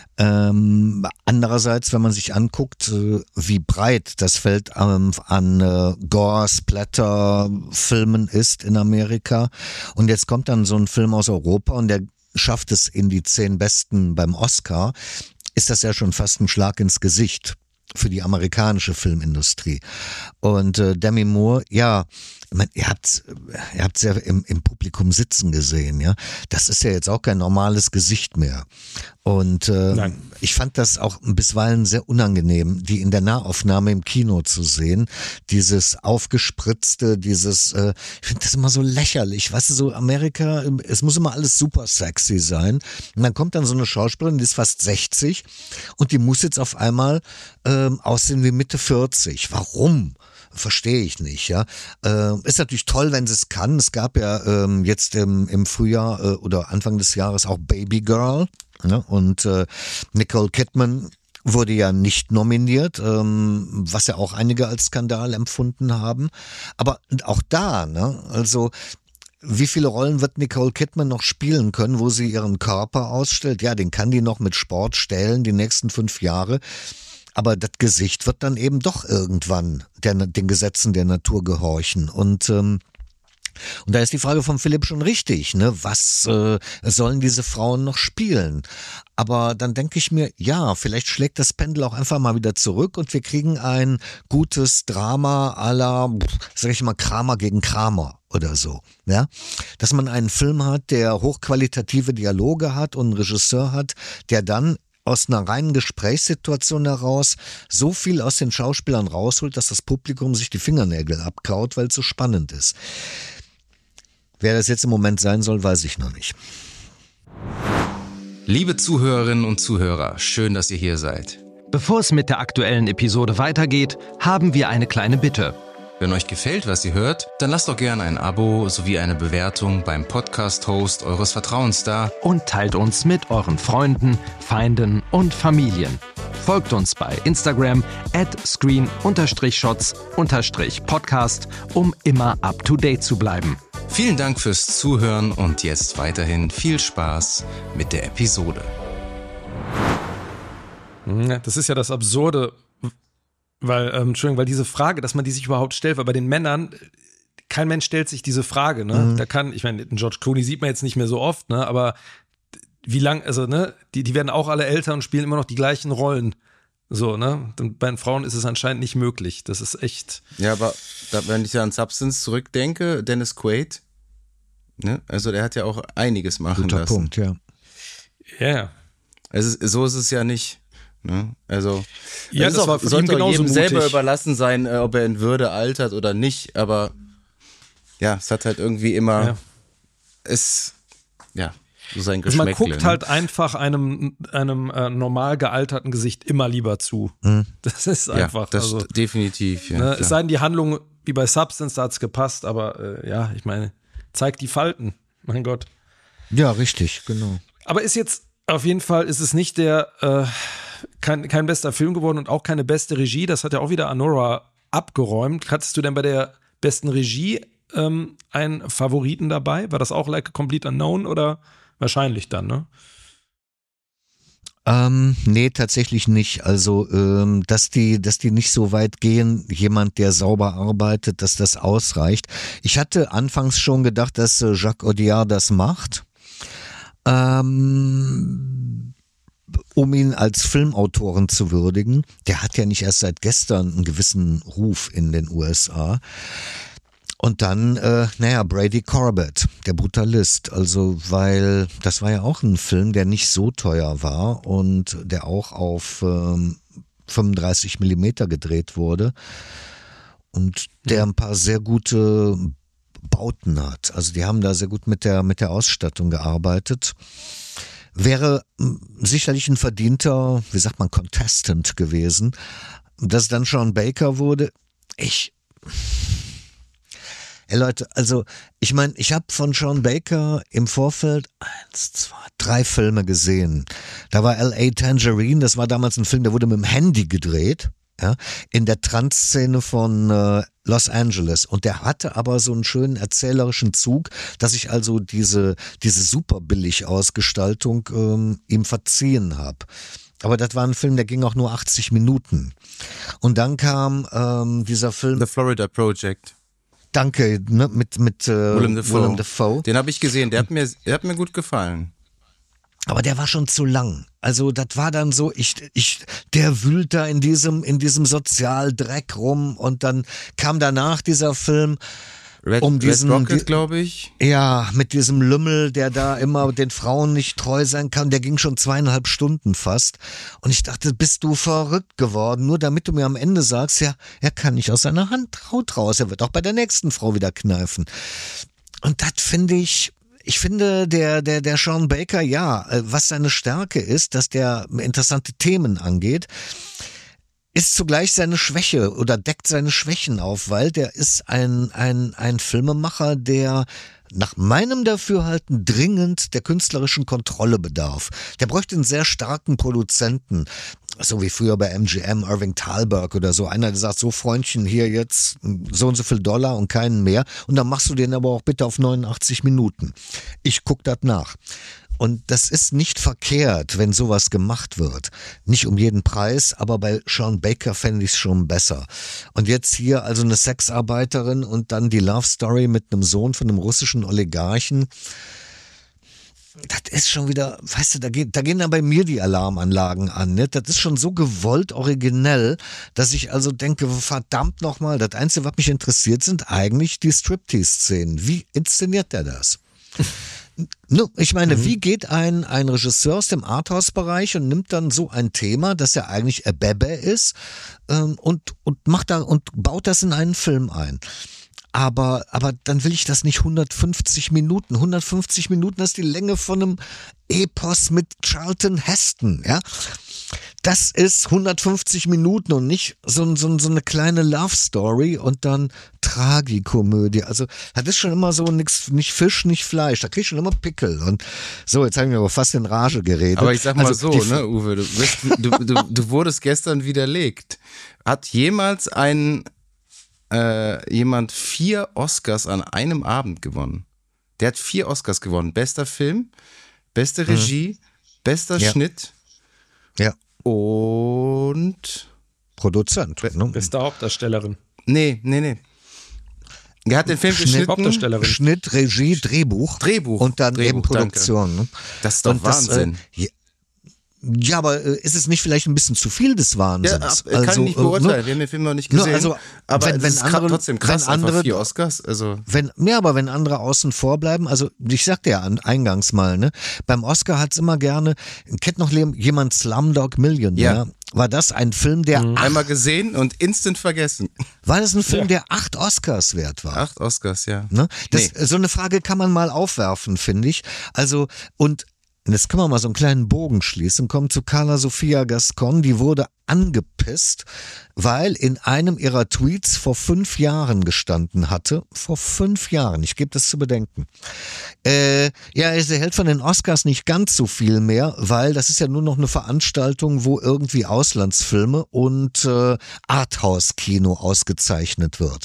Ähm, andererseits, wenn man sich anguckt, äh, wie breit das Feld ähm, an äh, Gore, Splatter, Filmen ist in Amerika, und jetzt kommt dann so ein Film aus Europa und der schafft es in die zehn Besten beim Oscar, ist das ja schon fast ein Schlag ins Gesicht für die amerikanische Filmindustrie. Und äh, Demi Moore, ja, ich meine, ihr habt ihr habt's ja im, im Publikum sitzen gesehen, ja. Das ist ja jetzt auch kein normales Gesicht mehr. Und äh, ich fand das auch bisweilen sehr unangenehm, die in der Nahaufnahme im Kino zu sehen. Dieses aufgespritzte, dieses, äh, ich finde das immer so lächerlich. Weißt du, so Amerika, es muss immer alles super sexy sein. Und dann kommt dann so eine Schauspielerin, die ist fast sechzig und die muss jetzt auf einmal ähm, aussehen wie Mitte vierzig. Warum? Verstehe ich nicht, ja. Äh, ist natürlich toll, wenn sie es kann. Es gab ja ähm, jetzt im, im Frühjahr äh, oder Anfang des Jahres auch Baby Girl, ne? Und äh, Nicole Kidman wurde ja nicht nominiert, ähm, was ja auch einige als Skandal empfunden haben. Aber auch da, ne, also wie viele Rollen wird Nicole Kidman noch spielen können, wo sie ihren Körper ausstellt? Ja, den kann die noch mit Sport stellen die nächsten fünf Jahre. Aber das Gesicht wird dann eben doch irgendwann der, den Gesetzen der Natur gehorchen. Und ähm, und da ist die Frage von Philipp schon richtig, ne? Was äh, sollen diese Frauen noch spielen? Aber dann denke ich mir, ja, vielleicht schlägt das Pendel auch einfach mal wieder zurück und wir kriegen ein gutes Drama à la, sag ich mal, Kramer gegen Kramer oder so, ja? Dass man einen Film hat, der hochqualitative Dialoge hat und einen Regisseur hat, der dann aus einer reinen Gesprächssituation heraus so viel aus den Schauspielern rausholt, dass das Publikum sich die Fingernägel abkaut, weil es so spannend ist. Wer das jetzt im Moment sein soll, weiß ich noch nicht. Liebe Zuhörerinnen und Zuhörer, schön, dass ihr hier seid. Bevor es mit der aktuellen Episode weitergeht, haben wir eine kleine Bitte. Wenn euch gefällt, was ihr hört, dann lasst doch gerne ein Abo sowie eine Bewertung beim Podcast-Host eures Vertrauens da. Und teilt uns mit euren Freunden, Feinden und Familien. Folgt uns bei Instagram at screen-shots-podcast, um immer up to date zu bleiben. Vielen Dank fürs Zuhören und jetzt weiterhin viel Spaß mit der Episode. Das ist ja das Absurde, weil, ähm, Entschuldigung, weil diese Frage, dass man die sich überhaupt stellt, weil bei den Männern, kein Mensch stellt sich diese Frage, ne? Mhm. Da kann, ich meine, George Clooney sieht man jetzt nicht mehr so oft, ne? Aber wie lang, also, ne, die, die werden auch alle älter und spielen immer noch die gleichen Rollen. So, ne? Und bei den Frauen ist es anscheinend nicht möglich. Das ist echt. Ja, aber da, wenn ich an Substance zurückdenke, Dennis Quaid, ne? Also der hat ja auch einiges machen Guter lassen. Punkt, ja. Ja. Yeah. Also, so ist es ja nicht. Ne? Also, ja, das, das war für ihn genauso jedem mutig. Selber überlassen sein, äh, ob er in Würde altert oder nicht, aber ja, es hat halt irgendwie immer, ja. es, ja, so sein Geschmäckle. Also man guckt ne? halt einfach einem, einem äh, normal gealterten Gesicht immer lieber zu. Mhm. Das ist einfach. Ja, das also, definitiv, ja. Ne, es sei denn, die Handlung, wie bei Substance, da hat es gepasst, aber äh, ja, ich meine, zeigt die Falten, mein Gott. Ja, richtig, genau. Aber ist jetzt, auf jeden Fall ist es nicht der, äh, Kein, kein bester Film geworden und auch keine beste Regie. Das hat ja auch wieder Anora abgeräumt. Hattest du denn bei der besten Regie ähm, einen Favoriten dabei? War das auch Like a Complete Unknown oder wahrscheinlich dann, ne? Ähm, nee, tatsächlich nicht. Also, ähm, dass die, dass die nicht so weit gehen, jemand, der sauber arbeitet, dass das ausreicht. Ich hatte anfangs schon gedacht, dass äh, Jacques Audiard das macht. Ähm, um ihn als Filmautoren zu würdigen. Der hat ja nicht erst seit gestern einen gewissen Ruf in den U S A. Und dann, äh, naja, Brady Corbett, der Brutalist. Also, weil das war ja auch ein Film, der nicht so teuer war und der auch auf ähm, fünfunddreißig Millimeter gedreht wurde und der ein paar sehr gute Bauten hat. Also die haben da sehr gut mit der, mit der Ausstattung gearbeitet. wäre sicherlich ein verdienter, wie sagt man, Contestant gewesen. Dass dann Sean Baker wurde, ich... Ey Leute, also ich meine, ich habe von Sean Baker im Vorfeld eins, zwei, drei Filme gesehen. Da war L A Tangerine, das war damals ein Film, der wurde mit dem Handy gedreht, ja, in der Trans-Szene von äh, Los Angeles. Und der hatte aber so einen schönen erzählerischen Zug, dass ich also diese, diese super billig Ausgestaltung ähm, ihm verziehen habe. Aber das war ein Film, der ging auch nur achtzig Minuten. Und dann kam ähm, dieser Film The Florida Project. Danke, ne, mit, mit äh, Willem Dafoe. Willem Dafoe. Den habe ich gesehen, der hat mir, der hat mir gut gefallen. Aber der war schon zu lang. Also das war dann so, ich, ich, der wühlt da in diesem, in diesem Sozialdreck rum und dann kam danach dieser Film Red, um diesen, Red Rocket, glaube ich. Ja, mit diesem Lümmel, der da immer den Frauen nicht treu sein kann. Der ging schon zweieinhalb Stunden fast. Und ich dachte, bist du verrückt geworden? Nur damit du mir am Ende sagst, ja, er kann nicht aus seiner Hand Haut raus. Er wird auch bei der nächsten Frau wieder kneifen. Und das finde ich... Ich finde, der, der, der Sean Baker, ja, was seine Stärke ist, dass der interessante Themen angeht, ist zugleich seine Schwäche oder deckt seine Schwächen auf, weil der ist ein, ein, ein Filmemacher, der nach meinem Dafürhalten dringend der künstlerischen Kontrolle bedarf. Der bräuchte einen sehr starken Produzenten, so wie früher bei M G M, Irving Thalberg oder so. Einer, der sagt, so Freundchen, hier jetzt so und so viel Dollar und keinen mehr. Und dann machst du den aber auch bitte auf neunundachtzig Minuten. Ich guck das nach. Und das ist nicht verkehrt, wenn sowas gemacht wird. Nicht um jeden Preis, aber bei Sean Baker fände ich es schon besser. Und jetzt hier also eine Sexarbeiterin und dann die Love Story mit einem Sohn von einem russischen Oligarchen. Das ist schon wieder, weißt du, da, geht, da gehen dann bei mir die Alarmanlagen an. Ne? Das ist schon so gewollt originell, dass ich also denke, verdammt nochmal, das Einzige, was mich interessiert, sind eigentlich die Striptease-Szenen. Wie inszeniert der das? Ich meine, mhm. wie geht ein, ein Regisseur aus dem Arthouse-Bereich und nimmt dann so ein Thema, das ja eigentlich a Bebe ist, ähm, und, und macht da und baut das in einen Film ein. Aber, aber dann will ich das nicht hundertfünfzig Minuten. hundertfünfzig Minuten, das ist die Länge von einem Epos mit Charlton Heston, ja. Das ist hundertfünfzig Minuten und nicht so, so, so eine kleine Love Story und dann Tragikomödie. Also, das ist schon immer so nix, nicht Fisch, nicht Fleisch. Da krieg ich schon immer Pickel. Und so, jetzt haben wir aber fast in Rage geredet. Aber ich sag mal also, so, ne, Uwe, du, bist, du, du, du wurdest gestern widerlegt. Hat jemals ein, äh, jemand vier Oscars an einem Abend gewonnen? Der hat vier Oscars gewonnen. Bester Film, beste Regie, mhm. bester ja. Schnitt. Ja. Und Produzent. Ne? Beste Hauptdarstellerin. Nee, nee, nee. Er hat den Film Schnitt, geschnitten. Schnitt, Regie, Drehbuch. Drehbuch. Und dann Drehbuch, eben Produktion. Ne? Das ist doch und Wahnsinn. Das, äh, ja, aber äh, ist es nicht vielleicht ein bisschen zu viel des Wahnsinns? Ja, ab, kann also, ich nicht beurteilen. Äh, Wir haben den Film noch nicht gesehen. Also, aber wenn, wenn es ist andere, trotzdem krass, wenn andere, vier Oscars. Also. Wenn, ja, aber wenn andere außen vor bleiben, also ich sagte ja eingangs mal, ne, beim Oscar hat's immer gerne, kennt noch jemand Slumdog Millionaire? Ja. War das ein Film, der mhm. acht, einmal gesehen und instant vergessen. War das ein Film, der acht Oscars wert war? Acht Oscars, ja. Ne? Das, nee. So eine Frage kann man mal aufwerfen, finde ich. Also, und jetzt können wir mal so einen kleinen Bogen schließen, kommen zu Carla Sofia Gascon, die wurde angepisst, weil in einem ihrer Tweets vor fünf Jahren gestanden hatte, vor fünf Jahren, ich gebe das zu bedenken, äh, ja, sie hält von den Oscars nicht ganz so viel mehr, weil das ist ja nur noch eine Veranstaltung, wo irgendwie Auslandsfilme und äh, Arthouse-Kino ausgezeichnet wird.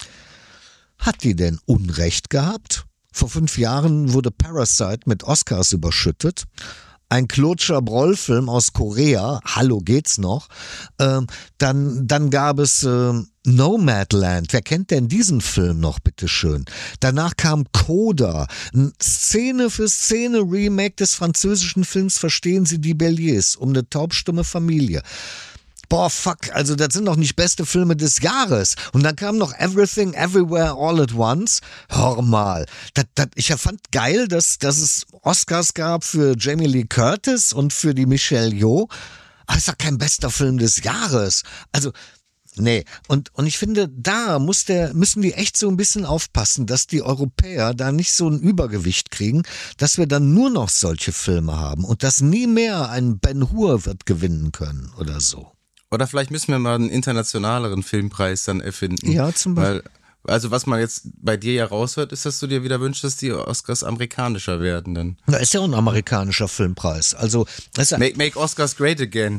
Hat die denn Unrecht gehabt? Vor fünf Jahren wurde Parasite mit Oscars überschüttet. Ein Claude Chabrol-Film aus Korea, Hallo, geht's noch? Ähm, dann, dann gab es ähm, Nomadland. Wer kennt denn diesen Film noch, bitteschön? Danach kam Coda, ein Szene für Szene Remake des französischen Films Verstehen Sie die Belliers um eine taubstumme Familie. Boah, fuck, also das sind doch nicht beste Filme des Jahres. Und dann kam noch Everything, Everywhere, All at Once. Hör mal, das, das, ich fand geil, dass, dass es Oscars gab für Jamie Lee Curtis und für die Michelle Yeoh. Aber das ist doch kein bester Film des Jahres. Also, Nee, und, und ich finde, da muss der, müssen die echt so ein bisschen aufpassen, dass die Europäer da nicht so ein Übergewicht kriegen, dass wir dann nur noch solche Filme haben und dass nie mehr ein Ben-Hur wird gewinnen können oder so. Oder vielleicht müssen wir mal einen internationaleren Filmpreis dann erfinden. Ja, zum Beispiel. Weil, also was man jetzt bei dir ja raushört, ist, dass du dir wieder wünschst, dass die Oscars amerikanischer werden dann. Da ist ja auch ein amerikanischer Filmpreis. Also das ist ja make, make Oscars great again.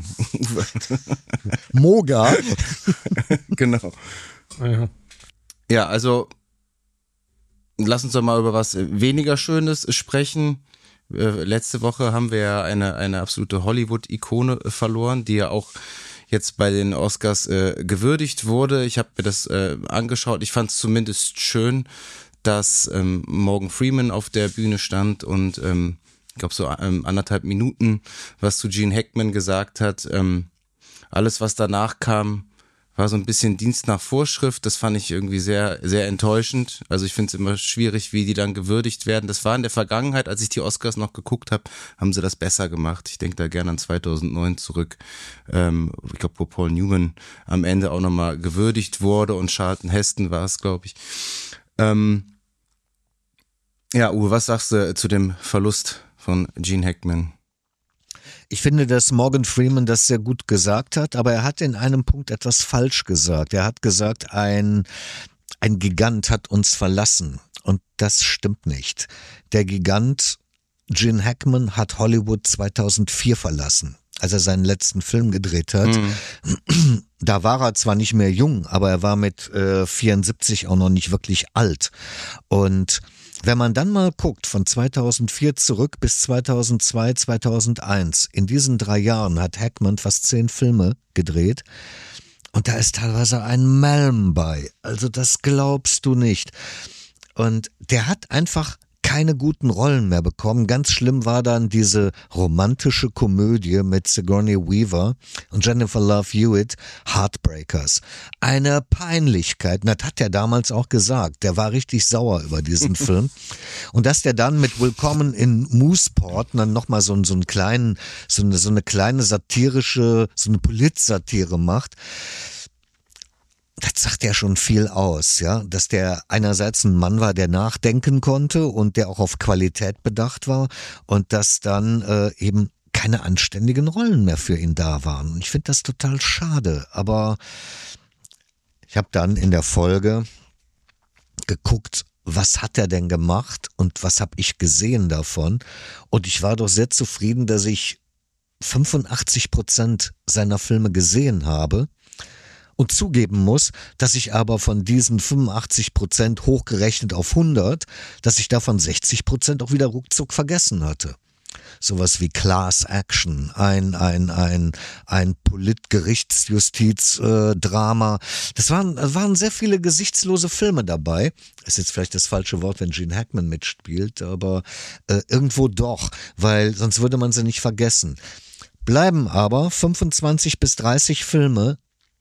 Moga. Genau. Ja. Ja, also lass uns doch mal über was weniger Schönes sprechen. Äh, letzte Woche haben wir ja eine, eine absolute Hollywood-Ikone verloren, die ja auch jetzt bei den Oscars äh, gewürdigt wurde. Ich habe mir das äh, angeschaut. Ich fand es zumindest schön, dass ähm, Morgan Freeman auf der Bühne stand und ähm, ich glaube so ähm, anderthalb Minuten was zu Gene Hackman gesagt hat. Ähm, alles, was danach kam, war so ein bisschen Dienst nach Vorschrift. Das fand ich irgendwie sehr, sehr enttäuschend. Also ich finde es immer schwierig, wie die dann gewürdigt werden. Das war in der Vergangenheit, als ich die Oscars noch geguckt habe, haben sie das besser gemacht. Ich denke da gerne an zweitausendneun zurück. Ähm, ich glaube, wo Paul Newman am Ende auch nochmal gewürdigt wurde und Charlton Heston war es, glaube ich. Ähm, ja, Uwe, was sagst du zu dem Verlust von Gene Hackman? Ich finde, dass Morgan Freeman das sehr gut gesagt hat, aber er hat in einem Punkt etwas falsch gesagt. Er hat gesagt, ein, ein Gigant hat uns verlassen. Und das stimmt nicht. Der Gigant Gene Hackman hat Hollywood zweitausendvier verlassen, als er seinen letzten Film gedreht hat. Mhm. Da war er zwar nicht mehr jung, aber er war mit äh, vierundsiebzig auch noch nicht wirklich alt. Und wenn man dann mal guckt, von zweitausendvier zurück bis zweitausendzwei, zweitausendeins, in diesen drei Jahren hat Hackman fast zehn Filme gedreht und da ist teilweise ein Melm bei. Also das glaubst du nicht. Und der hat einfach keine guten Rollen mehr bekommen. Ganz schlimm war dann diese romantische Komödie mit Sigourney Weaver und Jennifer Love Hewitt, Heartbreakers. Eine Peinlichkeit. Und das hat er damals auch gesagt. Der war richtig sauer über diesen Film. Und dass der dann mit Willkommen in Mooseport dann nochmal so, so einen kleinen, so eine, so eine kleine satirische, so eine Politsatire macht, das sagt ja schon viel aus, ja, dass der einerseits ein Mann war, der nachdenken konnte und der auch auf Qualität bedacht war und dass dann äh, eben keine anständigen Rollen mehr für ihn da waren. Und ich finde das total schade, aber ich habe dann in der Folge geguckt, was hat er denn gemacht und was habe ich gesehen davon, und ich war doch sehr zufrieden, dass ich fünfundachtzig Prozent seiner Filme gesehen habe. Und zugeben muss, dass ich aber von diesen fünfundachtzig Prozent hochgerechnet auf hundert, dass ich davon sechzig Prozent auch wieder ruckzuck vergessen hatte. Sowas wie Class Action, ein, ein, ein, ein Politgerichtsjustiz-Drama. Das waren, das waren sehr viele gesichtslose Filme dabei. Ist jetzt vielleicht das falsche Wort, wenn Gene Hackman mitspielt, aber äh, irgendwo doch, weil sonst würde man sie nicht vergessen. Bleiben aber fünfundzwanzig bis dreißig Filme,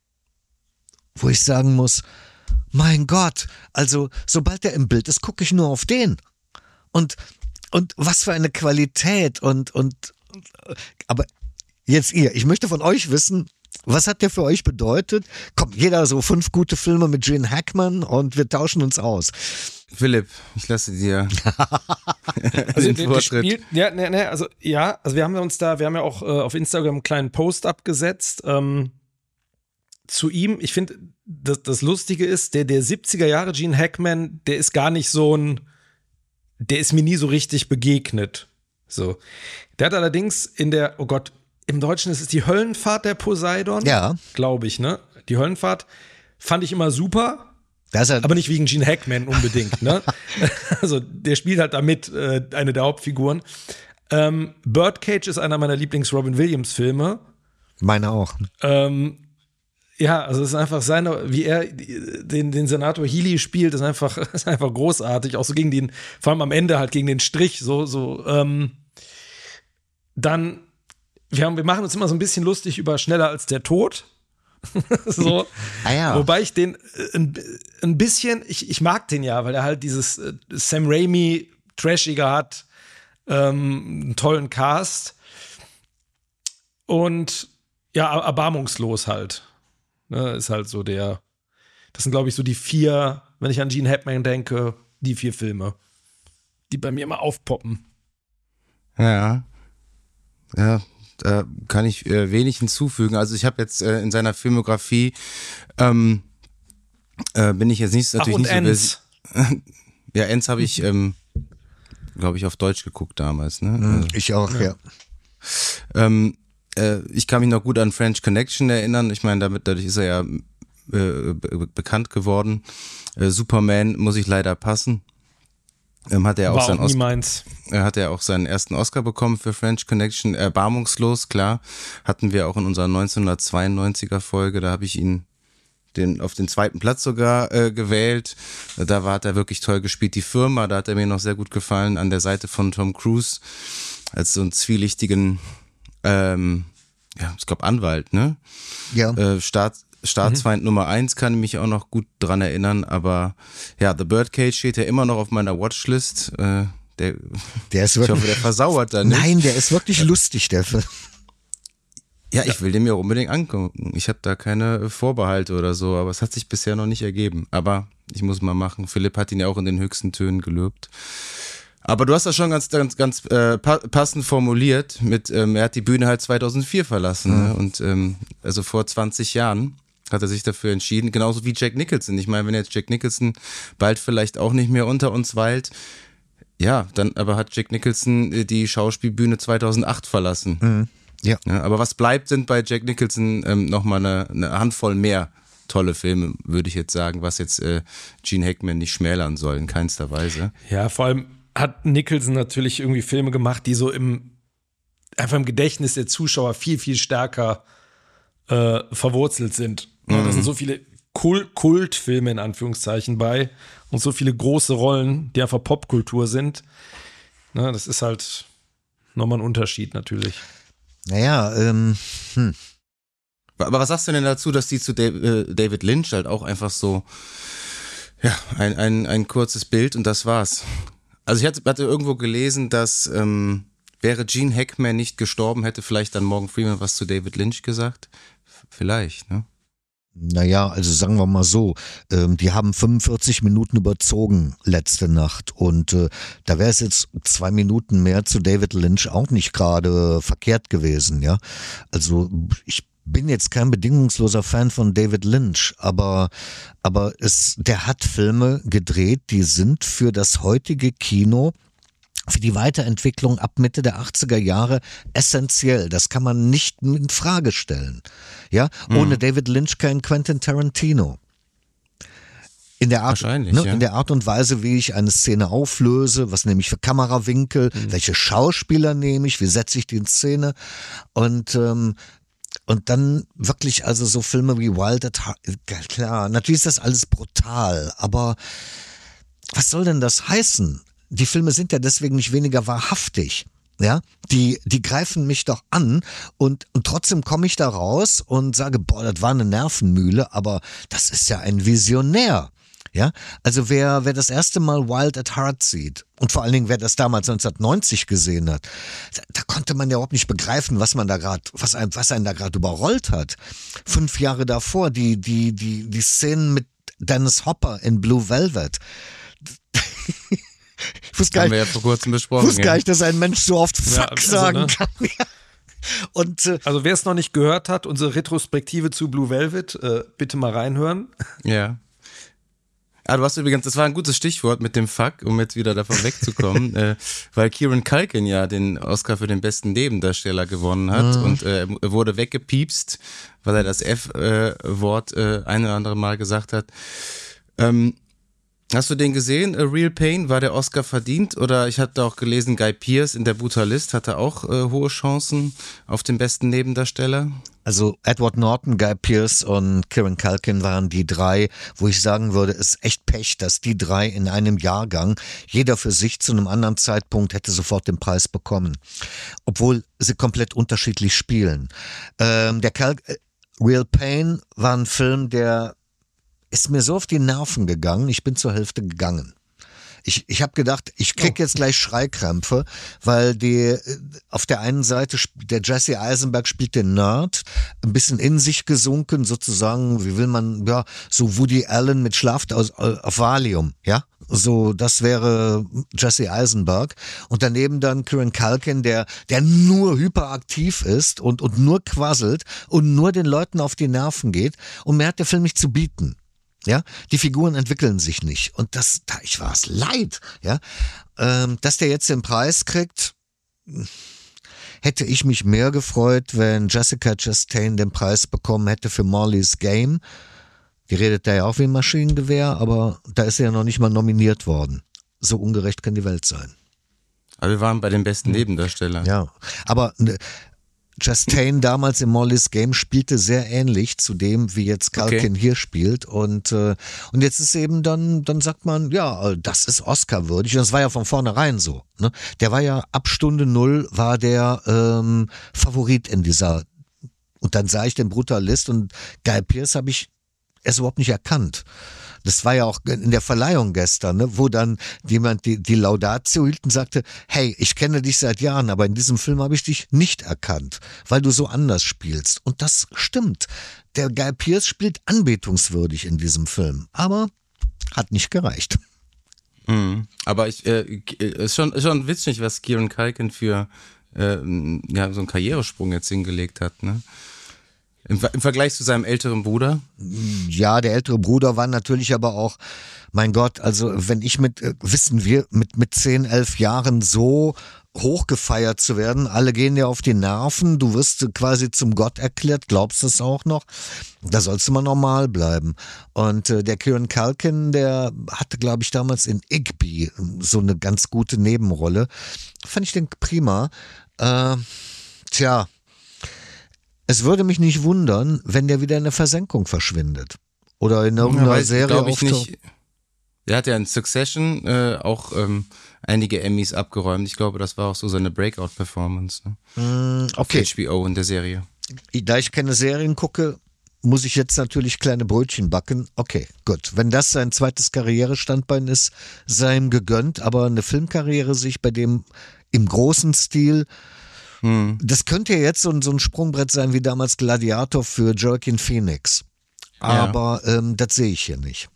wo ich sagen muss, mein Gott, also sobald der im Bild ist, gucke ich nur auf den. Und, und was für eine Qualität und, und, aber jetzt ihr, ich möchte von euch wissen, was hat der für euch bedeutet? Kommt jeder so fünf gute Filme mit Gene Hackman und wir tauschen uns aus. Philipp, ich lasse dir also den Vortritt. Spiel, ja, ne, ne, also ja, also wir haben uns da, wir haben ja auch äh, auf Instagram einen kleinen Post abgesetzt, ähm, zu ihm. Ich finde, das, das Lustige ist, der, der siebziger Jahre Gene Hackman, der ist gar nicht so ein, der ist mir nie so richtig begegnet. So. Der hat allerdings in der, oh Gott, im Deutschen ist es die Höllenfahrt der Poseidon. Ja. Glaube ich, ne? Die Höllenfahrt fand ich immer super. Das ist aber nicht wegen Gene Hackman unbedingt, ne? Also, der spielt halt damit äh, eine der Hauptfiguren. Ähm, Birdcage ist einer meiner Lieblings-Robin Williams-Filme. Meine auch. Ähm, Ja, also es ist einfach seine, wie er den, den Senator Healy spielt, ist einfach, ist einfach großartig. Auch so gegen den, vor allem am Ende halt gegen den Strich, so, so, ähm, dann, wir haben, wir machen uns immer so ein bisschen lustig über Schneller als der Tod. So. Ah ja. Wobei ich den ein, ein bisschen, ich, ich mag den ja, weil er halt dieses äh, Sam Raimi Trashiger hat, ähm, einen tollen Cast und ja, erbarmungslos halt. Ne, ist halt so der, das sind glaube ich so die vier, wenn ich an Gene Hackman denke, die vier Filme, die bei mir immer aufpoppen. Ja, ja, da kann ich äh, wenig hinzufügen. Also ich habe jetzt äh, in seiner Filmografie, ähm, äh, bin ich jetzt nicht, natürlich Ach, und nicht Ends. so... Ja, Ends habe ich, ähm, glaube ich, auf Deutsch geguckt damals. Ne? Mhm, also, ich auch, ja. ja. Ähm, äh, ich kann mich noch gut an French Connection erinnern. Ich meine, damit dadurch ist er ja äh, be- bekannt geworden. Äh, Superman muss ich leider passen. Ähm, hat er auch, War seinen auch nie Oscar, meins. äh, hat er auch seinen ersten Oscar bekommen für French Connection. Erbarmungslos, klar. Hatten wir auch in unserer neunzehnhundertzweiundneunziger Folge. Da habe ich ihn den, auf den zweiten Platz sogar äh, gewählt. Da war, hat er wirklich toll gespielt. Die Firma, da hat er mir noch sehr gut gefallen, an der Seite von Tom Cruise, als so einen zwielichtigen, ähm, ja, ich glaube Anwalt, ne? Ja. Äh, Staat, Staatsfeind mhm. Nummer eins, kann ich mich auch noch gut dran erinnern, aber ja, The Birdcage steht ja immer noch auf meiner Watchlist. Äh, der, der ist wirklich, ich hoffe, der versauert da nicht. Nein, der ist wirklich lustig, der Film. Ja, ich will den mir unbedingt angucken. Ich habe da keine Vorbehalte oder so, aber es hat sich bisher noch nicht ergeben. Aber ich muss mal machen. Philipp hat ihn ja auch in den höchsten Tönen gelobt. Aber du hast das schon ganz, ganz, ganz äh, passend formuliert. Mit, ähm, er hat die Bühne halt zweitausendvier verlassen. Mhm. Ne? Und ähm, also vor zwanzig Jahren hat er sich dafür entschieden. Genauso wie Jack Nicholson. Ich meine, wenn jetzt Jack Nicholson bald vielleicht auch nicht mehr unter uns weilt, ja, dann aber hat Jack Nicholson die Schauspielbühne zweitausendacht verlassen. Mhm. Ja. Ja, aber was bleibt, sind bei Jack Nicholson ähm, nochmal eine, eine Handvoll mehr tolle Filme, würde ich jetzt sagen, was jetzt äh, Gene Hackman nicht schmälern soll, in keinster Weise. Ja, vor allem hat Nicholson natürlich irgendwie Filme gemacht, die so im einfach im Gedächtnis der Zuschauer viel, viel stärker äh, verwurzelt sind. Ja, da sind so viele Kult- Kultfilme in Anführungszeichen bei und so viele große Rollen, die einfach Popkultur sind. Na, das ist halt nochmal ein Unterschied natürlich. Naja, ähm, hm. Aber was sagst du denn dazu, dass die zu David Lynch halt auch einfach so, ja, ein, ein, ein kurzes Bild und das war's. Also ich hatte, hatte irgendwo gelesen, dass ähm, wäre Gene Hackman nicht gestorben, hätte vielleicht dann Morgan Freeman was zu David Lynch gesagt. Vielleicht, ne? Naja, also sagen wir mal so, ähm, die haben fünfundvierzig Minuten überzogen letzte Nacht und äh, da wäre es jetzt zwei Minuten mehr zu David Lynch auch nicht gerade verkehrt gewesen, ja. Also ich bin jetzt kein bedingungsloser Fan von David Lynch, aber aber es, der hat Filme gedreht, die sind für das heutige Kino, für die Weiterentwicklung ab Mitte der achtziger Jahre essentiell. Das kann man nicht in Frage stellen. Ja, ohne mhm. David Lynch kein Quentin Tarantino. In der Art, ne, ja. in der Art und Weise, wie ich eine Szene auflöse, was nehme ich für Kamerawinkel, mhm. welche Schauspieler nehme ich, wie setze ich die in Szene und ähm, und dann wirklich also so Filme wie Wild at Heart, klar, natürlich ist das alles brutal, aber was soll denn das heißen? Die Filme sind ja deswegen nicht weniger wahrhaftig. Ja, die, die greifen mich doch an und, und trotzdem komme ich da raus und sage, boah, das war eine Nervenmühle, aber das ist ja ein Visionär. Ja, also wer, wer das erste Mal Wild at Heart sieht und vor allen Dingen wer das damals neunzehnhundertneunzig gesehen hat, da, da konnte man ja überhaupt nicht begreifen, was man da gerade, was ein, was einen da gerade überrollt hat. Fünf Jahre davor, die, die, die, die Szenen mit Dennis Hopper in Blue Velvet. Ich wusste gar Haben nicht, wir ja vor kurzem besprochen. wusste ja. gar nicht, dass ein Mensch so oft Fuck ja, also, sagen ne? kann. Ja. Und, äh, also wer es noch nicht gehört hat, unsere Retrospektive zu Blue Velvet, äh, bitte mal reinhören. Ja. Ah, du hast übrigens, das war ein gutes Stichwort mit dem Fuck, um jetzt wieder davon wegzukommen, äh, weil Kieran Culkin ja den Oscar für den besten Nebendarsteller gewonnen hat mhm. und äh, wurde weggepiepst, weil er das F-Wort äh, ein oder andere Mal gesagt hat. Ähm, Hast du den gesehen? A Real Pain, war der Oscar verdient? Oder ich hatte auch gelesen, Guy Pearce in Der Brutalist hatte auch äh, hohe Chancen auf den besten Nebendarsteller. Also Edward Norton, Guy Pearce und Kieran Culkin waren die drei, wo ich sagen würde, es ist echt Pech, dass die drei in einem Jahrgang, jeder für sich zu einem anderen Zeitpunkt hätte sofort den Preis bekommen. Obwohl sie komplett unterschiedlich spielen. Ähm, der Cal- Real Pain war ein Film, der ist mir so auf die Nerven gegangen, ich bin zur Hälfte gegangen. Ich, ich habe gedacht, ich krieg oh. jetzt gleich Schreikrämpfe, weil die auf der einen Seite, der Jesse Eisenberg spielt den Nerd, ein bisschen in sich gesunken, sozusagen, wie will man, ja, so Woody Allen mit Schlaf auf, auf Valium, ja? So, das wäre Jesse Eisenberg. Und daneben dann Kieran Culkin, der, der nur hyperaktiv ist und, und nur quasselt und nur den Leuten auf die Nerven geht. Und mehr hat der Film nicht zu bieten. Ja, die Figuren entwickeln sich nicht. Und das, da, ich war es leid, ja. Ähm, dass der jetzt den Preis kriegt, hätte ich mich mehr gefreut, wenn Jessica Chastain den Preis bekommen hätte für Molly's Game. Die redet da ja auch wie ein Maschinengewehr, aber da ist er ja noch nicht mal nominiert worden. So ungerecht kann die Welt sein. Aber wir waren bei den besten Nebendarstellern. Ja, aber ne, Chastain damals in Molly's Game spielte sehr ähnlich zu dem, wie jetzt Culkin okay. hier spielt. Und, äh, und jetzt ist eben dann, dann sagt man, ja, das ist Oscar-würdig. Und das war ja von vornherein so. Ne? Der war ja ab Stunde Null war der ähm, Favorit in dieser. Und dann sah ich den Brutalist und Guy Pearce habe ich erst überhaupt nicht erkannt. Das war ja auch in der Verleihung gestern, ne, wo dann jemand die, die Laudatio hielt und sagte, hey, ich kenne dich seit Jahren, aber in diesem Film habe ich dich nicht erkannt, weil du so anders spielst. Und das stimmt. Der Guy Pearce spielt anbetungswürdig in diesem Film, aber hat nicht gereicht. Mhm. Aber ich äh, ist schon, ist schon witzig, was Kieran Culkin für äh, ja, so einen Karrieresprung jetzt hingelegt hat, ne? Im, Im Vergleich zu seinem älteren Bruder? Ja, der ältere Bruder war natürlich aber auch, mein Gott, also wenn ich mit, äh, wissen wir, mit, mit zehn, elf Jahren so hochgefeiert zu werden, alle gehen dir auf die Nerven, du wirst quasi zum Gott erklärt, glaubst du es auch noch? Da sollst du mal normal bleiben. Und äh, der Kieran Culkin, der hatte, glaube ich, damals in Igby so eine ganz gute Nebenrolle. Fand ich den prima. Äh, tja, es würde mich nicht wundern, wenn der wieder in der Versenkung verschwindet. Oder in irgendeiner ja, Serie auftaucht. Der hat ja in Succession äh, auch ähm, einige Emmys abgeräumt. Ich glaube, das war auch so seine Breakout-Performance. Ne? Mm, okay. Auf H B O in der Serie. Da ich keine Serien gucke, muss ich jetzt natürlich kleine Brötchen backen. Okay, gut. Wenn das sein zweites Karrierestandbein ist, sei ihm gegönnt. Aber eine Filmkarriere sich bei dem im großen Stil. Das könnte ja jetzt so ein, so ein Sprungbrett sein wie damals Gladiator für Joaquin Phoenix. Aber ja. ähm, das sehe ich hier nicht.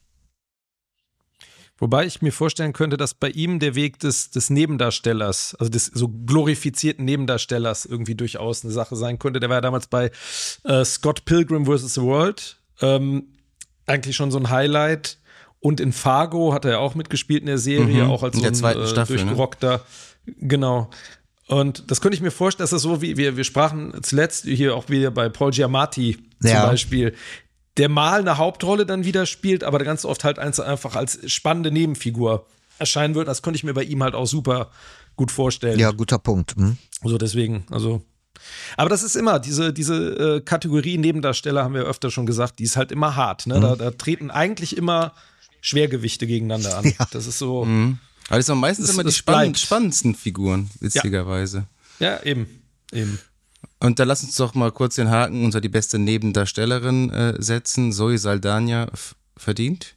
Wobei ich mir vorstellen könnte, dass bei ihm der Weg des, des Nebendarstellers, also des so glorifizierten Nebendarstellers irgendwie durchaus eine Sache sein könnte. Der war ja damals bei äh, Scott Pilgrim versus the World. Ähm, eigentlich schon so ein Highlight. Und in Fargo hat er ja auch mitgespielt in der Serie, mhm, auch als so ein äh, Staffel, durchgerockter. Ne? Genau. Und das könnte ich mir vorstellen, dass das so wie wir, wir sprachen zuletzt hier auch wieder bei Paul Giamatti zum ja. Beispiel, der mal eine Hauptrolle dann wieder spielt, aber ganz oft halt einfach als spannende Nebenfigur erscheinen wird. Das könnte ich mir bei ihm halt auch super gut vorstellen. Ja, guter Punkt. Hm. Also deswegen, also. Aber das ist immer, diese, diese äh, Kategorie Nebendarsteller, haben wir öfter schon gesagt, die ist halt immer hart. Ne? Mhm. Da, da treten eigentlich immer Schwergewichte gegeneinander an. Ja. Das ist so. Mhm. Aber das sind meistens das, immer die spannend, spannendsten Figuren, witzigerweise. Ja, ja eben, eben. Und da lass uns doch mal kurz den Haken unter die beste Nebendarstellerin äh, setzen. Zoe Saldana f- verdient?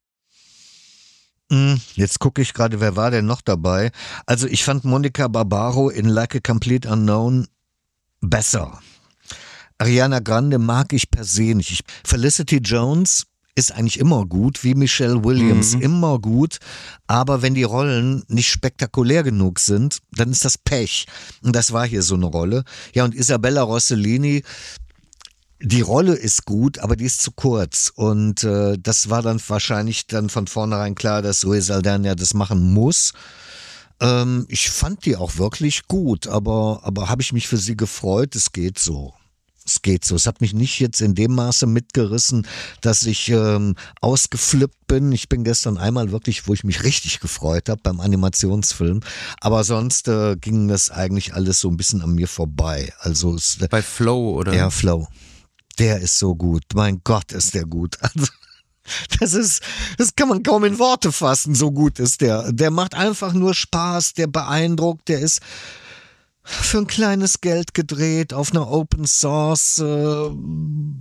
Jetzt gucke ich gerade, wer war denn noch dabei? Also ich fand Monica Barbaro in Like a Complete Unknown besser. Ariana Grande mag ich per se nicht. Ich, Felicity Jones ist eigentlich immer gut, wie Michelle Williams, mhm. immer gut, aber wenn die Rollen nicht spektakulär genug sind, dann ist das Pech. Und das war hier so eine Rolle. Ja, und Isabella Rossellini, die Rolle ist gut, aber die ist zu kurz. Und äh, das war dann wahrscheinlich dann von vornherein klar, dass Zoe Saldana das machen muss. Ähm, ich fand die auch wirklich gut, aber, aber habe ich mich für sie gefreut, es geht so. Es geht so. Es hat mich nicht jetzt in dem Maße mitgerissen, dass ich ähm, ausgeflippt bin. Ich bin gestern einmal wirklich, wo ich mich richtig gefreut habe beim Animationsfilm. Aber sonst äh, ging das eigentlich alles so ein bisschen an mir vorbei. Also es, bei Flow, oder? Ja, Flow. Der ist so gut. Mein Gott, ist der gut. Also das ist, das kann man kaum in Worte fassen. So gut ist der. Der macht einfach nur Spaß. Der beeindruckt. Der ist für ein kleines Geld gedreht auf einer Open Source äh,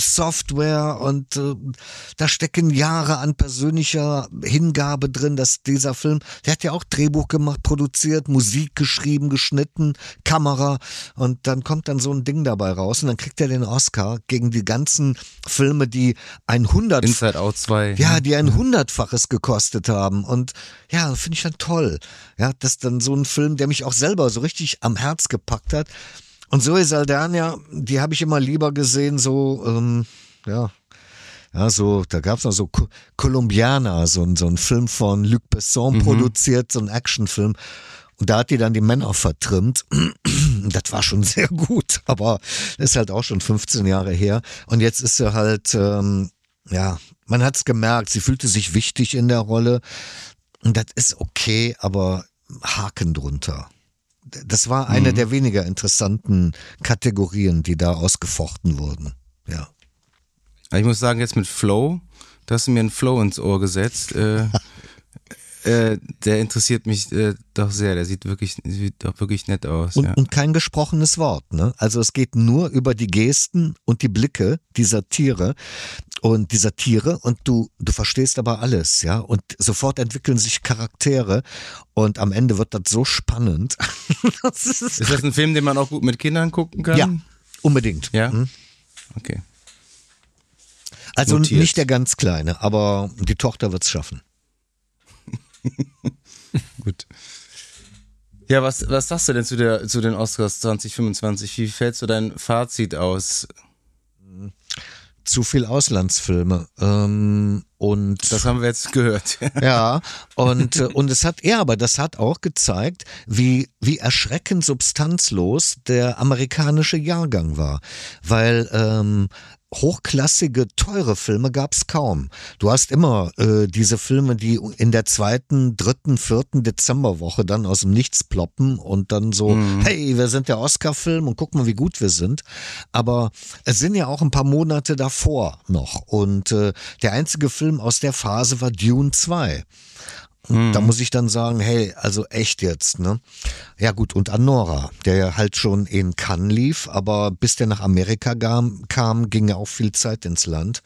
Software und äh, da stecken Jahre an persönlicher Hingabe drin, dass dieser Film, der hat ja auch Drehbuch gemacht, produziert, Musik geschrieben, geschnitten, Kamera und dann kommt dann so ein Ding dabei raus und dann kriegt er den Oscar gegen die ganzen Filme, die ein hundert Inside Out zwei. Ja, die ein hundertfaches gekostet haben und ja, finde ich dann toll. Ja, das ist dann so ein Film, der mich auch selber so richtig am Herz gepackt hat. Und Zoe Saldana, die habe ich immer lieber gesehen, so, ähm, ja, ja, so, da gab es noch so Colombiana, so, ein so ein Film von Luc Besson mhm. produziert, so ein Actionfilm. Und da hat die dann die Männer vertrimmt. Das war schon sehr gut, aber das ist halt auch schon fünfzehn Jahre her. Und jetzt ist sie halt, ähm, ja, man hat's gemerkt, sie fühlte sich wichtig in der Rolle. Und das ist okay, aber Haken drunter. Das war eine mhm. der weniger interessanten Kategorien, die da ausgefochten wurden. Ja. Ich muss sagen, jetzt mit Flow, da hast du mir einen Flow ins Ohr gesetzt. Äh, äh, der interessiert mich äh, doch sehr. Der sieht wirklich, sieht doch wirklich nett aus. Und, ja. und kein gesprochenes Wort, ne? Also es geht nur über die Gesten und die Blicke dieser Tiere und dieser Tiere und du, du verstehst aber alles, ja. Und sofort entwickeln sich Charaktere und am Ende wird das so spannend. Das ist, ist das ein Film, den man auch gut mit Kindern gucken kann? Ja, unbedingt. Ja? Mhm. Okay. Also Notiert. Nicht der ganz Kleine, aber die Tochter wird's schaffen. Gut. Ja, was, was sagst du denn zu, der, zu den Oscars zwanzig fünfundzwanzig? Wie fällt so dein Fazit aus? Zu viel Auslandsfilme. Ähm, und das haben wir jetzt gehört. Ja, und, und es hat, ja, aber das hat auch gezeigt, wie, wie erschreckend substanzlos der amerikanische Jahrgang war. Weil ähm, hochklassige, teure Filme gab's kaum. Du hast immer äh, diese Filme, die in der zweiten, dritten, vierten Dezemberwoche dann aus dem Nichts ploppen und dann so, mhm. hey, wir sind der Oscar-Film und guck mal, wie gut wir sind. Aber es sind ja auch ein paar Monate davor noch. Und äh, der einzige Film aus der Phase war Dune zwei. Und mhm. da muss ich dann sagen, hey, also echt jetzt, ne? Ja gut, und Anora, der ja halt schon in Cannes lief, aber bis der nach Amerika kam, kam, ging ja auch viel Zeit ins Land.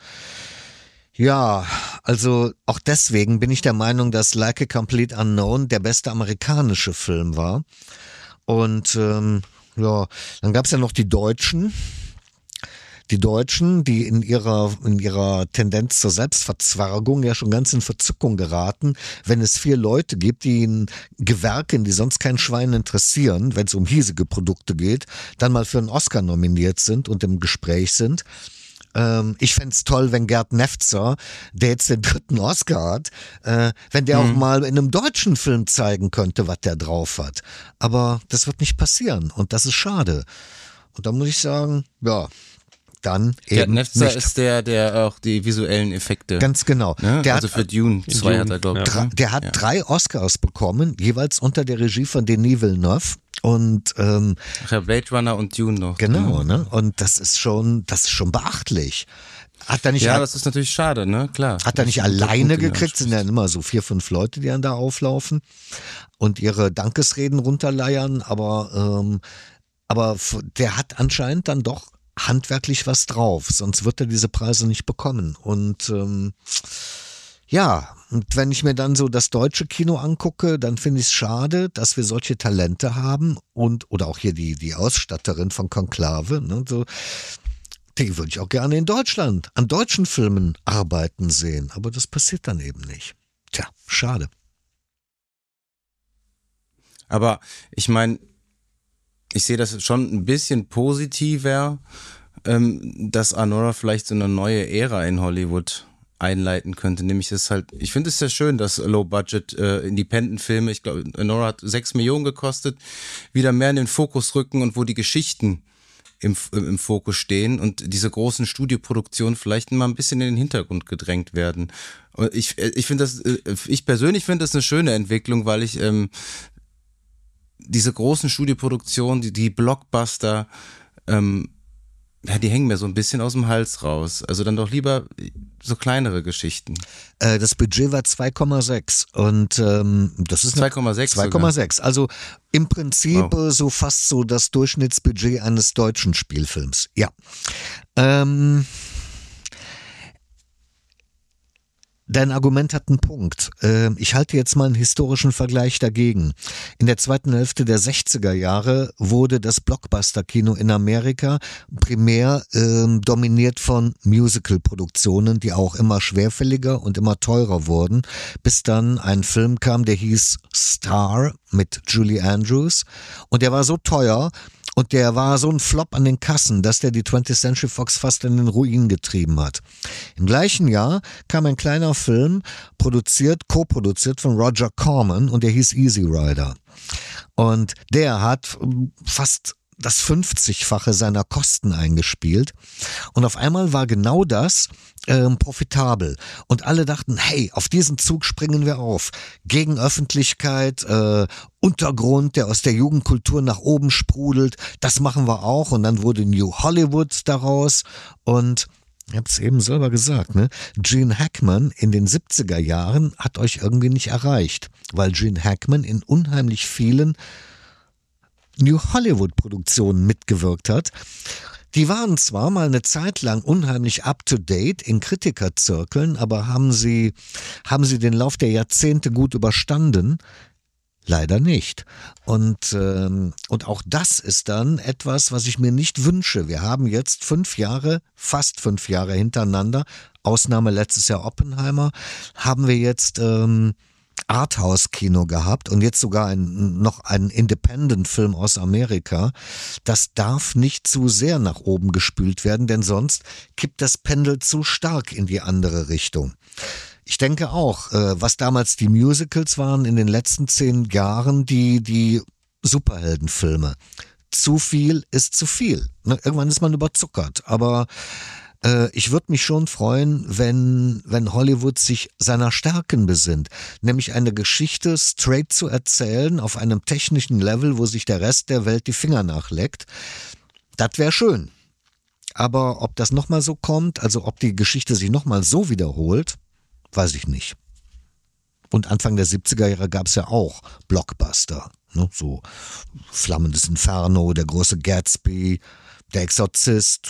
Ja, also auch deswegen bin ich der Meinung, dass Like a Complete Unknown der beste amerikanische Film war. Und ähm, ja, dann gab's ja noch die Deutschen. Die Deutschen, die in ihrer, in ihrer Tendenz zur Selbstverzwergung ja schon ganz in Verzückung geraten, wenn es vier Leute gibt, die in Gewerken, die sonst kein Schwein interessieren, wenn es um hiesige Produkte geht, dann mal für einen Oscar nominiert sind und im Gespräch sind. Ähm, ich fänd's toll, wenn Gerd Nefzer, der jetzt den dritten Oscar hat, äh, wenn der mhm. auch mal in einem deutschen Film zeigen könnte, was der drauf hat. Aber das wird nicht passieren und das ist schade. Und da muss ich sagen, ja, dann eben Gerd Nefzer nicht. ist der, der auch die visuellen Effekte. Ganz genau. Ne? Der also hat, für Dune zwei hat er, glaube ich. Ja. Der hat ja. drei Oscars bekommen, jeweils unter der Regie von Denis Villeneuve. Und ähm, Ach ja, Blade Runner und Dune noch. Genau, ne? Und das ist schon, das ist schon beachtlich. Hat er nicht ja, al- das ist natürlich schade, ne? Klar. Hat er nicht alleine gekriegt, sind ja immer so vier, fünf Leute, die dann da auflaufen und ihre Dankesreden runterleiern, aber ähm, aber der hat anscheinend dann doch handwerklich was drauf, sonst wird er diese Preise nicht bekommen. Und ähm, ja, und wenn ich mir dann so das deutsche Kino angucke, dann finde ich es schade, dass wir solche Talente haben und oder auch hier die die Ausstatterin von Konklave, ne, so, die würde ich auch gerne in Deutschland an deutschen Filmen arbeiten sehen, aber das passiert dann eben nicht. Tja, schade. Aber ich meine, ich sehe das schon ein bisschen positiver, ähm, dass Anora vielleicht so eine neue Ära in Hollywood einleiten könnte. Nämlich das halt, ich finde es sehr schön, dass Low-Budget äh, Independent-Filme, ich glaube, Anora hat sechs Millionen gekostet, wieder mehr in den Fokus rücken und wo die Geschichten im, im Fokus stehen und diese großen Studioproduktionen vielleicht mal ein bisschen in den Hintergrund gedrängt werden. Und ich, ich finde das, ich persönlich finde das eine schöne Entwicklung, weil ich ähm, diese großen Studioproduktionen, die, die Blockbuster, ähm, ja, die hängen mir so ein bisschen aus dem Hals raus. Also dann doch lieber so kleinere Geschichten. Äh, das Budget war zwei Komma sechs und ähm, das ist zwei Komma sechs. zwei Komma sechs. Also im Prinzip wow. so fast so das Durchschnittsbudget eines deutschen Spielfilms. Ja. Ähm, dein Argument hat einen Punkt. Ich halte jetzt mal einen historischen Vergleich dagegen. In der zweiten Hälfte der sechziger Jahre wurde das Blockbuster-Kino in Amerika primär ähm, dominiert von Musical-Produktionen, die auch immer schwerfälliger und immer teurer wurden, bis dann ein Film kam, der hieß Star mit Julie Andrews, und der war so teuer, und der war so ein Flop an den Kassen, dass der die twentieth Century Fox fast in den Ruin getrieben hat. Im gleichen Jahr kam ein kleiner Film, produziert, co-produziert von Roger Corman, und der hieß Easy Rider. Und der hat fast das fünfzigfache seiner Kosten eingespielt. Und auf einmal war genau das ähm, profitabel. Und alle dachten, hey, auf diesen Zug springen wir auf. Gegen Öffentlichkeit, äh, Untergrund, der aus der Jugendkultur nach oben sprudelt, das machen wir auch. Und dann wurde New Hollywood daraus. Und ich habe es eben selber gesagt, ne? Gene Hackman in den siebziger Jahren hat euch irgendwie nicht erreicht, weil Gene Hackman in unheimlich vielen New Hollywood-Produktionen mitgewirkt hat. Die waren zwar mal eine Zeit lang unheimlich up-to-date in Kritikerzirkeln, aber haben sie, haben sie den Lauf der Jahrzehnte gut überstanden? Leider nicht. Und, ähm, und auch das ist dann etwas, was ich mir nicht wünsche. Wir haben jetzt fünf Jahre, fast fünf Jahre hintereinander, Ausnahme letztes Jahr Oppenheimer, haben wir jetzt ähm, Arthouse-Kino gehabt und jetzt sogar ein, noch einen Independent-Film aus Amerika. Das darf nicht zu sehr nach oben gespült werden, denn sonst kippt das Pendel zu stark in die andere Richtung. Ich denke auch, äh, was damals die Musicals waren in den letzten zehn Jahren, die, die Superheldenfilme. Zu viel ist zu viel. Ne? Irgendwann ist man überzuckert, aber ich würde mich schon freuen, wenn, wenn Hollywood sich seiner Stärken besinnt, nämlich eine Geschichte straight zu erzählen auf einem technischen Level, wo sich der Rest der Welt die Finger nachleckt. Das wäre schön. Aber ob das nochmal so kommt, also ob die Geschichte sich nochmal so wiederholt, weiß ich nicht. Und Anfang der siebziger Jahre gab es ja auch Blockbuster, ne? So Flammendes Inferno, Der große Gatsby, Der Exorzist.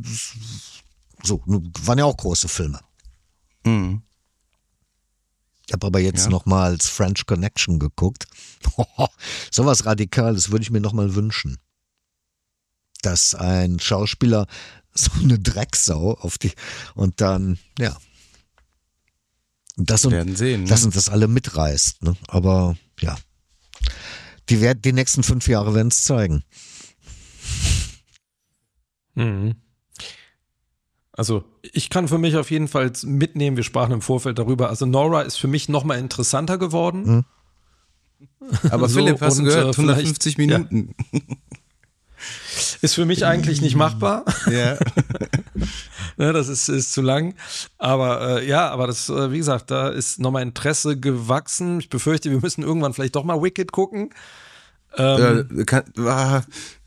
So, waren ja auch große Filme. Mhm. Ich habe aber jetzt ja. nochmal als French Connection geguckt. Sowas Radikales würde ich mir nochmal wünschen. Dass ein Schauspieler so eine Drecksau auf die und dann, ja. Das und, werden sehen, ne? Das und das alle mitreißt. Ne? Aber ja, die, werden, die nächsten fünf Jahre werden es zeigen. Mhm. Also ich kann für mich auf jeden Fall mitnehmen, wir sprachen im Vorfeld darüber, also Nora ist für mich nochmal interessanter geworden. Mhm. Aber so, Philipp, hast du gehört, hundertfünfzig Minuten. Ja. Ist für mich eigentlich nicht machbar. Ja. Ne, das ist, ist zu lang. Aber äh, ja, aber das, äh, wie gesagt, da ist nochmal Interesse gewachsen. Ich befürchte, wir müssen irgendwann vielleicht doch mal Wicked gucken. Ähm, äh, kann, ah,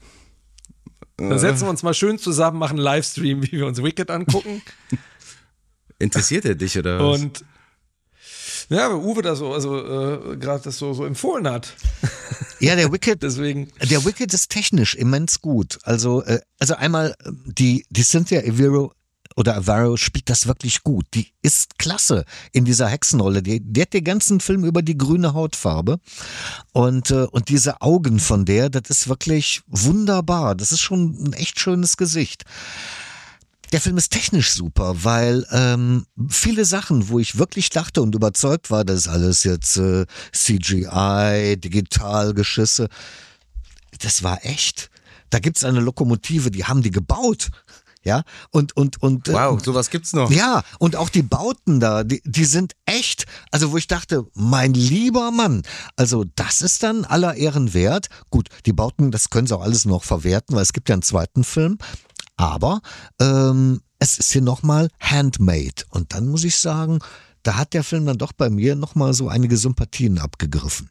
Dann setzen wir uns mal schön zusammen, machen einen Livestream, wie wir uns Wicked angucken. Interessiert er dich oder was? Und ja, weil Uwe das so, also äh, gerade das so, so empfohlen hat. Ja, der Wicked, deswegen. Der Wicked ist technisch immens gut. Also, äh, also einmal die, die Cynthia Erivo oder Avaro spielt das wirklich gut. Die ist klasse in dieser Hexenrolle. Die, die hat den ganzen Film über die grüne Hautfarbe. Und, äh, und diese Augen von der, das ist wirklich wunderbar. Das ist schon ein echt schönes Gesicht. Der Film ist technisch super, weil ähm, viele Sachen, wo ich wirklich dachte und überzeugt war, das ist alles jetzt äh, C G I, Digitalgeschisse, das war echt. Da gibt's eine Lokomotive, die haben die gebaut. Ja, und, und, und. Wow, sowas gibt's noch. Ja, und auch die Bauten da, die, die sind echt, also wo ich dachte, mein lieber Mann, also das ist dann aller Ehren wert. Gut, die Bauten, das können sie auch alles noch verwerten, weil es gibt ja einen zweiten Film. Aber ähm, es ist hier nochmal handmade. Und dann muss ich sagen, da hat der Film dann doch bei mir nochmal so einige Sympathien abgegriffen.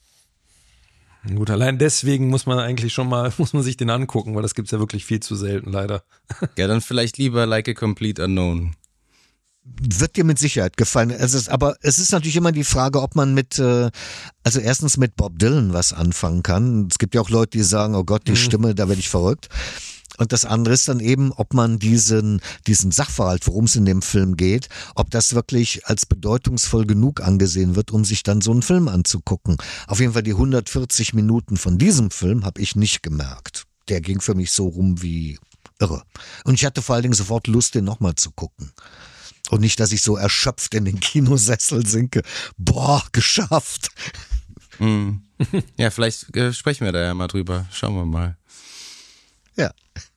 Gut, allein deswegen muss man eigentlich schon mal, muss man sich den angucken, weil das gibt's ja wirklich viel zu selten, leider. Ja, dann vielleicht lieber Like a Complete Unknown. Wird dir mit Sicherheit gefallen. Es ist, aber es ist natürlich immer die Frage, ob man mit, äh, also erstens mit Bob Dylan was anfangen kann. Es gibt ja auch Leute, die sagen, oh Gott, die mhm. Stimme, da werde ich verrückt. Und das andere ist dann eben, ob man diesen, diesen Sachverhalt, worum es in dem Film geht, ob das wirklich als bedeutungsvoll genug angesehen wird, um sich dann so einen Film anzugucken. Auf jeden Fall die hundertvierzig Minuten von diesem Film habe ich nicht gemerkt. Der ging für mich so rum wie irre. Und ich hatte vor allen Dingen sofort Lust, den nochmal zu gucken. Und nicht, dass ich so erschöpft in den Kinosessel sinke. Boah, geschafft. Mm. Ja, vielleicht äh, sprechen wir da ja mal drüber. Schauen wir mal. Ja.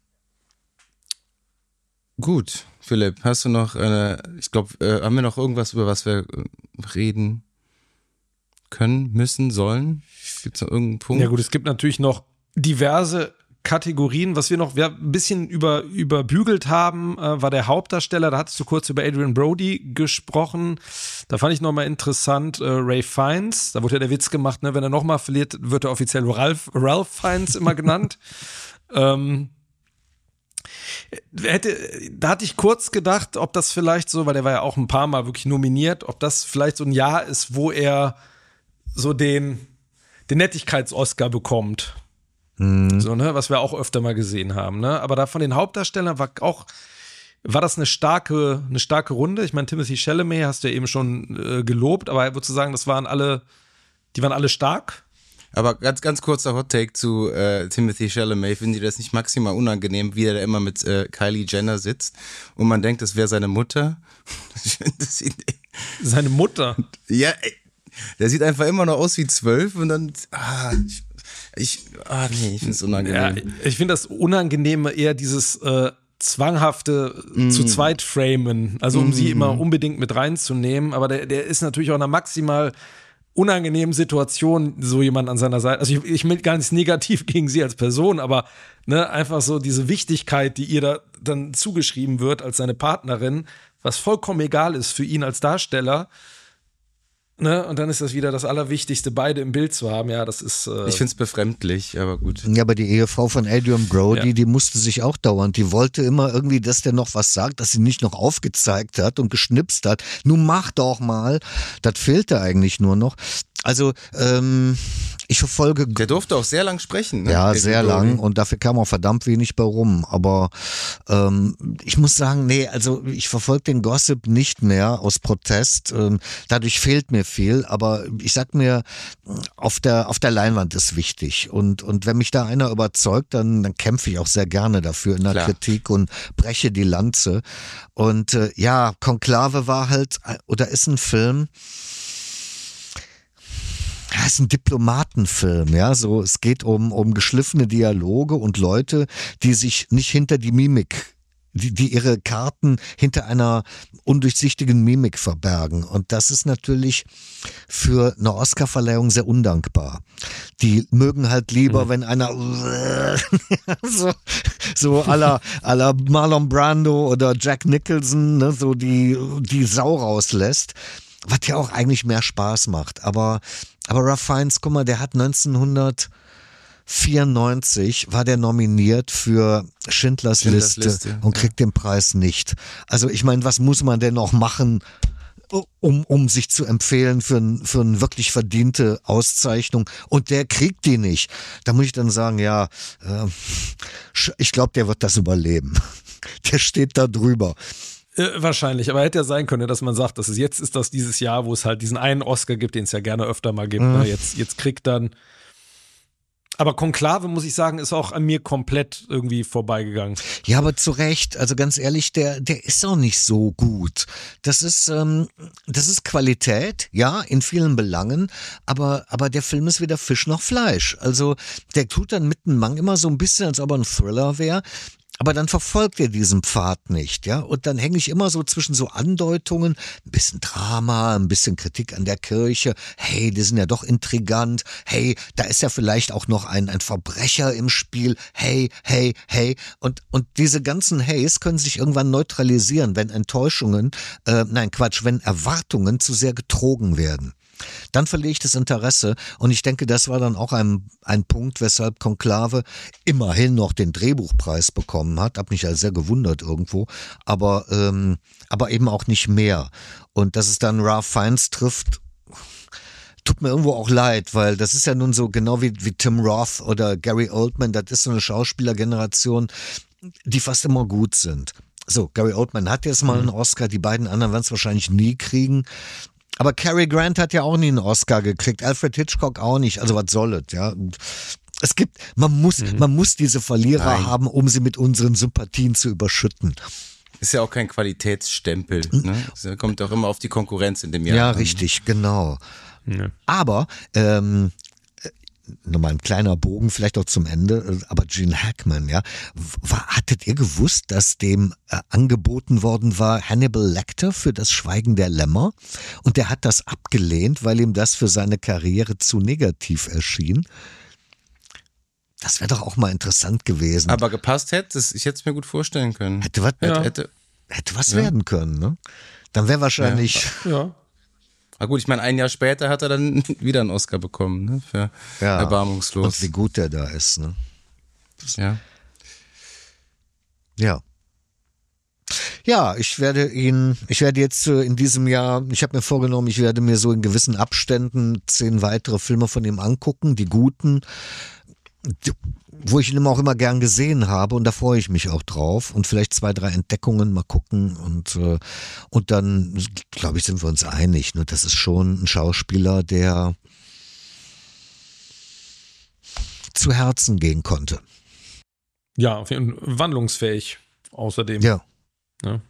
Gut, Philipp, hast du noch eine, ich glaube, äh, haben wir noch irgendwas, über was wir reden können, müssen, sollen? Gibt es noch irgendeinen Punkt? Ja gut, es gibt natürlich noch diverse Kategorien. Was wir noch wir ein bisschen über, überbügelt haben, äh, war der Hauptdarsteller. Da hattest du kurz über Adrian Brody gesprochen. Da fand ich nochmal interessant, äh, Ray Fiennes. Da wurde ja der Witz gemacht, ne, wenn er nochmal verliert, wird er offiziell Ralph, Ralph Fiennes immer genannt. ähm, hätte, da hatte ich kurz gedacht, ob das vielleicht so, weil der war ja auch ein paar Mal wirklich nominiert, ob das vielleicht so ein Jahr ist, wo er so den, den Nettigkeits-Oscar bekommt. So, ne, was wir auch öfter mal gesehen haben, ne? Aber da von den Hauptdarstellern war auch, war das eine starke, eine starke Runde. Ich meine, Timothée Chalamet hast du ja eben schon äh, gelobt, aber würdest du sagen, das waren alle, die waren alle stark? Aber ganz, ganz kurzer Hot-Take zu äh, Timothée Chalamet. Finden Sie das nicht maximal unangenehm, wie er da immer mit äh, Kylie Jenner sitzt und man denkt, das wäre seine Mutter? das ihn, seine Mutter? Ja, ey, der sieht einfach immer noch aus wie zwölf und dann, ah, ich, Ich, ah nee, ich finde es unangenehm. Ja, ich finde das Unangenehme eher dieses äh, zwanghafte mm. zu zweit framen, also um mm. sie immer unbedingt mit reinzunehmen, aber der, der ist natürlich auch in einer maximal unangenehmen Situation, so jemand an seiner Seite. Also ich, ich will gar nichts negativ gegen sie als Person, aber ne, einfach so diese Wichtigkeit, die ihr da dann zugeschrieben wird als seine Partnerin, was vollkommen egal ist für ihn als Darsteller. Ne? Und dann ist das wieder das Allerwichtigste, beide im Bild zu haben. Ja, das ist. Äh ich finde es befremdlich, aber gut. Ja, aber die Ehefrau von Adrian Brody, ja. die musste sich auch dauernd. Die wollte immer irgendwie, dass der noch was sagt, dass sie nicht noch aufgezeigt hat und geschnipst hat. Nun mach doch mal. Das fehlte eigentlich nur noch. Also, ähm, ich verfolge. Der durfte auch sehr lang sprechen. Ne? Ja, Adrian sehr Brody. lang und dafür kam auch verdammt wenig bei rum. Aber ähm, ich muss sagen, nee, also ich verfolge den Gossip nicht mehr aus Protest. Ähm, dadurch fehlt mir viel. Aber ich sag mir, auf der auf der Leinwand ist wichtig. Und und wenn mich da einer überzeugt, dann dann kämpfe ich auch sehr gerne dafür in der Klar. Kritik und breche die Lanze. Und äh, ja, Konklave war halt oder ist ein Film. Ja, es ist ein Diplomatenfilm, ja, so, es geht um, um geschliffene Dialoge und Leute, die sich nicht hinter die Mimik, die, die ihre Karten hinter einer undurchsichtigen Mimik verbergen. Und das ist natürlich für eine Oscarverleihung sehr undankbar. Die mögen halt lieber, mhm. wenn einer so, so à la, à la Marlon Brando oder Jack Nicholson, ne, so die, die Sau rauslässt. Was ja auch eigentlich mehr Spaß macht. Aber, aber Ralph Fiennes, guck mal, der hat neunzehnhundertvierundneunzig war der nominiert für Schindlers, Schindlers Liste, Liste und ja. kriegt den Preis nicht. Also ich meine, was muss man denn noch machen, um, um sich zu empfehlen für, ein, für eine wirklich verdiente Auszeichnung? Und der kriegt die nicht. Da muss ich dann sagen, ja, äh, ich glaube, der wird das überleben. Der steht da drüber. Äh, wahrscheinlich, aber hätte ja sein können, dass man sagt, dass es jetzt ist das dieses Jahr, wo es halt diesen einen Oscar gibt, den es ja gerne öfter mal gibt. Mhm. Ne? Jetzt, jetzt kriegt dann. Aber Konklave, muss ich sagen, ist auch an mir komplett irgendwie vorbeigegangen. Ja, aber zu Recht. Also ganz ehrlich, der, der ist auch nicht so gut. Das ist, ähm, das ist Qualität, ja, in vielen Belangen. Aber, aber der Film ist weder Fisch noch Fleisch. Also der tut dann mit einem Mang immer so ein bisschen, als ob er ein Thriller wäre. Aber dann verfolgt er diesen Pfad nicht, ja. Und dann hänge ich immer so zwischen so Andeutungen, ein bisschen Drama, ein bisschen Kritik an der Kirche. Hey, die sind ja doch intrigant. Hey, da ist ja vielleicht auch noch ein, ein Verbrecher im Spiel. Hey, hey, hey. Und, und diese ganzen Heys können sich irgendwann neutralisieren, wenn Enttäuschungen, äh, nein, Quatsch, wenn Erwartungen zu sehr getrogen werden. Dann verliere ich das Interesse und ich denke, das war dann auch ein, ein Punkt, weshalb Konklave immerhin noch den Drehbuchpreis bekommen hat. Hab mich ja sehr gewundert irgendwo, aber, ähm, aber eben auch nicht mehr. Und dass es dann Ralph Fiennes trifft, tut mir irgendwo auch leid, weil das ist ja nun so genau wie, wie Tim Roth oder Gary Oldman, das ist so eine Schauspielergeneration, die fast immer gut sind. So, Gary Oldman hat jetzt mal einen Oscar, die beiden anderen werden es wahrscheinlich nie kriegen. Aber Cary Grant hat ja auch nie einen Oscar gekriegt, Alfred Hitchcock auch nicht, also was soll es, ja. Es gibt, man muss, mhm. man muss diese Verlierer Nein. haben, um sie mit unseren Sympathien zu überschütten. Ist ja auch kein Qualitätsstempel, ne? Das kommt auch immer auf die Konkurrenz in dem Jahr. Ja, an. Richtig, genau. Ja. Aber, ähm, nochmal ein kleiner Bogen, vielleicht auch zum Ende, aber Gene Hackman, ja, war, hattet ihr gewusst, dass dem äh, angeboten worden war Hannibal Lecter für das Schweigen der Lämmer und der hat das abgelehnt, weil ihm das für seine Karriere zu negativ erschien? Das wäre doch auch mal interessant gewesen. Aber gepasst hätte es, ich hätte es mir gut vorstellen können. Hätte was, ja. hätte, hätte was ja. werden können, ne? Dann wäre wahrscheinlich... Ja. ja. Na gut, ich meine, ein Jahr später hat er dann wieder einen Oscar bekommen, ne? Für ja, Erbarmungslos. Und wie gut der da ist, ne? Das, ja. Ja. Ja, ich werde ihn, ich werde jetzt in diesem Jahr, ich habe mir vorgenommen, ich werde mir so in gewissen Abständen zehn weitere Filme von ihm angucken, die guten, die, wo ich ihn auch immer gern gesehen habe und da freue ich mich auch drauf und vielleicht zwei, drei Entdeckungen mal gucken und äh, und dann, glaube ich, sind wir uns einig, ne? Das ist schon ein Schauspieler, der zu Herzen gehen konnte. Ja, wandlungsfähig außerdem. Ja. Ja,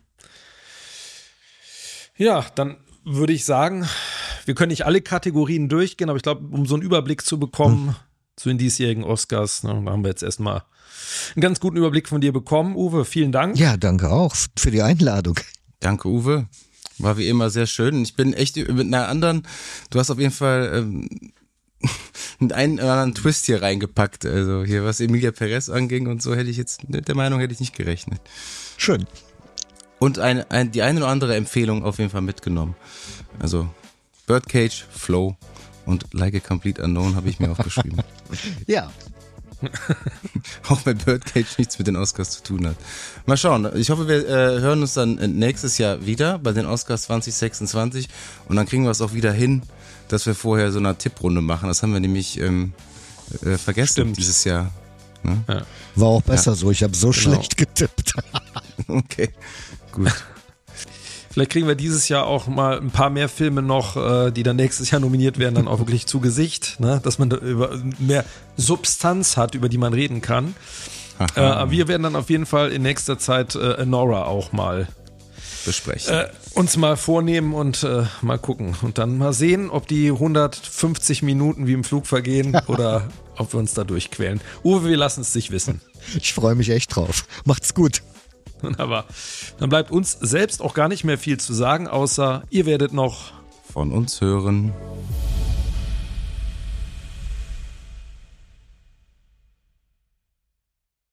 ja, dann würde ich sagen, wir können nicht alle Kategorien durchgehen, aber ich glaube, um so einen Überblick zu bekommen, hm. zu den diesjährigen Oscars, ne, da haben wir jetzt erstmal einen ganz guten Überblick von dir bekommen. Uwe, vielen Dank. Ja, danke auch für die Einladung. Danke, Uwe. War wie immer sehr schön. Ich bin echt mit einer anderen, du hast auf jeden Fall ähm, mit einem anderen Twist hier reingepackt. Also hier, was Emilia Perez anging und so, hätte ich jetzt, mit der Meinung hätte ich nicht gerechnet. Schön. Und eine, ein, die eine oder andere Empfehlung auf jeden Fall mitgenommen. Also Birdcage, Flow und Like a Complete Unknown habe ich mir aufgeschrieben. Ja. Auch wenn Birdcage nichts mit den Oscars zu tun hat. Mal schauen. Ich hoffe, wir äh, hören uns dann nächstes Jahr wieder bei den Oscars zwanzig sechsundzwanzig und dann kriegen wir es auch wieder hin, dass wir vorher so eine Tipprunde machen. Das haben wir nämlich ähm, äh, vergessen Stimmt. dieses Jahr. Ne? Ja. War auch besser ja. so. Ich habe so genau. schlecht getippt. Okay, gut. Vielleicht kriegen wir dieses Jahr auch mal ein paar mehr Filme noch, äh, die dann nächstes Jahr nominiert werden, dann auch wirklich zu Gesicht, ne? Dass man da über mehr Substanz hat, über die man reden kann. Äh, aber wir werden dann auf jeden Fall in nächster Zeit äh, Nora auch mal besprechen. Äh, uns mal vornehmen und äh, mal gucken. Und dann mal sehen, ob die hundertfünfzig Minuten wie im Flug vergehen oder ob wir uns da durchquälen. Uwe, wir lassen es dich wissen. Ich freue mich echt drauf. Macht's gut. Aber dann bleibt uns selbst auch gar nicht mehr viel zu sagen, außer ihr werdet noch von uns hören.